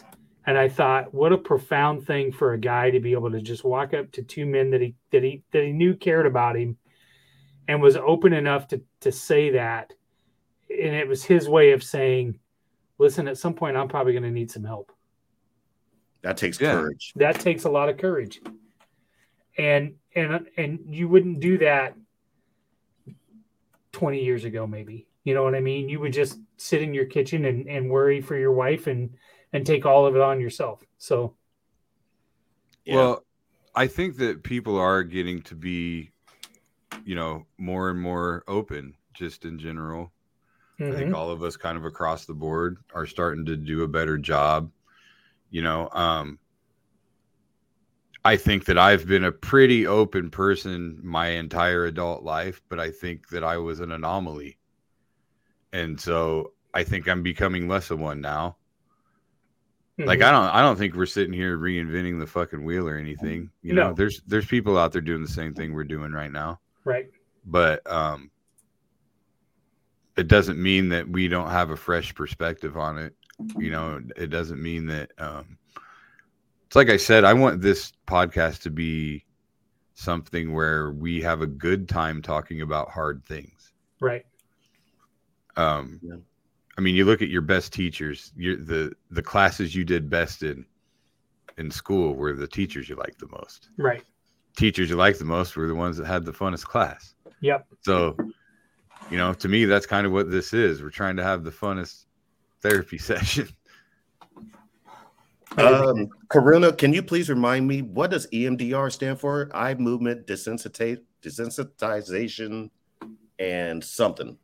And I thought, what a profound thing for a guy to be able to just walk up to two men that he that he that he knew cared about him, and was open enough to to say that. And it was his way of saying, "Listen, at some point, I'm probably going to need some help." That takes Yeah. courage. That takes a lot of courage, and and and you wouldn't do that twenty years ago, maybe. You know what I mean? You would just sit in your kitchen and, and worry for your wife and and take all of it on yourself. So, Yeah. Well, I think that people are getting to be, you know, more and more open just in general. I think mhm. all of us kind of across the board are starting to do a better job. You know, um, I think that I've been a pretty open person my entire adult life, but I think that I was an anomaly. And so I think I'm becoming less of one now. Like, Mhm. I don't I don't think we're sitting here reinventing the fucking wheel or anything. You know, No. there's there's people out there doing the same thing we're doing right now. Right. But um it doesn't mean that we don't have a fresh perspective on it. You know, it doesn't mean that um it's like I said, I want this podcast to be something where we have a good time talking about hard things. Right. Um Yeah. I mean, you look at your best teachers, your the the classes you did best in in school were the teachers you liked the most. Right. Teachers you liked the most were the ones that had the funnest class. Yep. So, you know, to me, that's kind of what this is. We're trying to have the funnest therapy session. Um, Karuna, can you please remind me, what does E M D R stand for? Eye movement desensitize, desensitization and something.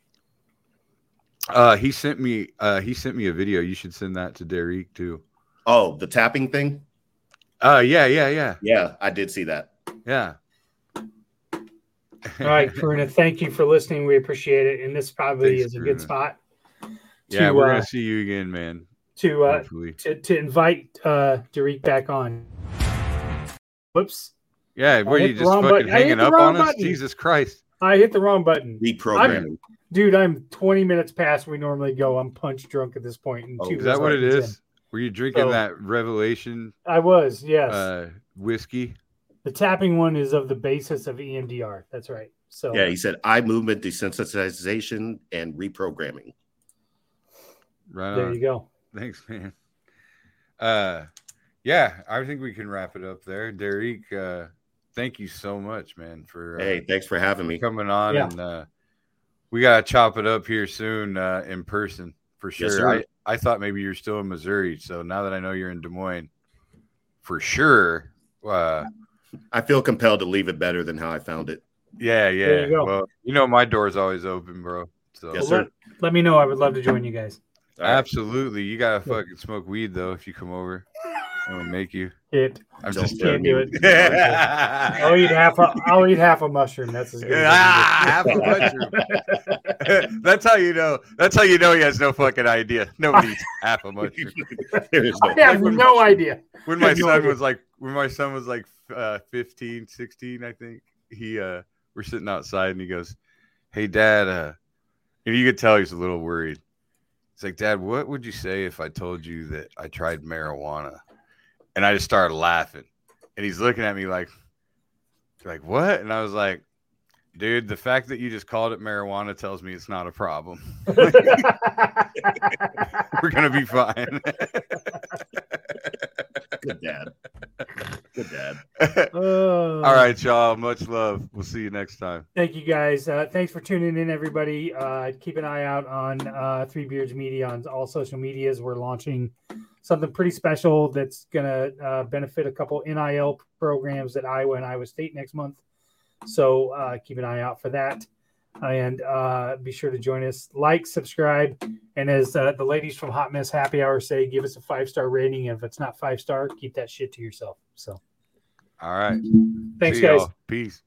Uh, he sent me. Uh, he sent me a video. You should send that to Derek too. Oh, the tapping thing? Uh, yeah, yeah, yeah, Yeah, I did see that. yeah. All right, Karuna, thank you for listening. We appreciate it. And this probably Thanks, is a good Karuna. spot Yeah, to, we're uh, gonna see you again, man. to uh, Hopefully. to to invite uh, Derek back on. Whoops. Yeah, were hit you the just wrong fucking button. I hit hanging the up wrong on us? button. Jesus Christ. I hit the wrong button. Reprogramming. Dude, I'm twenty minutes past we normally go. I'm punch drunk at this point. And Oh, two Is that what it seconds is? Were you drinking So- that Revelation in. I was, yes. uh, whiskey? The tapping one is of the basis of E M D R. That's right. So Yeah, he said eye movement desensitization and reprogramming. Right there on. you go. Thanks, man. Uh, yeah, I think we can wrap it up there. Derek, uh, thank you so much, man, for uh, Hey, thanks for having me. coming on. Yeah. And uh, we got to chop it up here soon uh, in person for sure. Yes, sir. I, I thought maybe you're still in Missouri. So now that I know you're in Des Moines, for sure. Uh, I feel compelled to leave it better than how I found it. yeah, yeah. There you go. Well, you know, my door's always open, bro. So Yes, Well, sir. let, let me know. I would love to join you guys. All right. absolutely. You got to fucking smoke weed, though, if you come over. I'm going to make you. It. I'm Don't just Can't joking. do it. I'll eat half. A, I'll eat half a mushroom. That's as good. As Ah, I half can a do. mushroom. That's how you know. That's how you know he has no fucking idea. Nobody eats half a mushroom. There is no- I have no idea. When my No son idea. was like, when my son was like uh, fifteen, sixteen, I think he, uh, we're sitting outside and he goes, "Hey, Dad," uh, and you could tell he's a little worried. He's like, "Dad, what would you say if I told you that I tried marijuana?" And I just started laughing, and he's looking at me like, like what? And I was like, dude, the fact that you just called it marijuana tells me it's not a problem. We're gonna be fine. Good dad. Good dad. Oh. All right, y'all. Much love. We'll see you next time. Thank you guys. Uh, thanks for tuning in, everybody. Uh, keep an eye out on uh, Three Beards Media on all social medias. We're launching something pretty special that's going to uh, benefit a couple N I L programs at Iowa and Iowa State next month. So uh, keep an eye out for that. And uh, be sure to join us. Like, subscribe. And as uh, the ladies from Hot Mess Happy Hour say, give us a five-star rating. And if it's not five-star, keep that shit to yourself. So All right. thanks, See guys. y'all. Peace.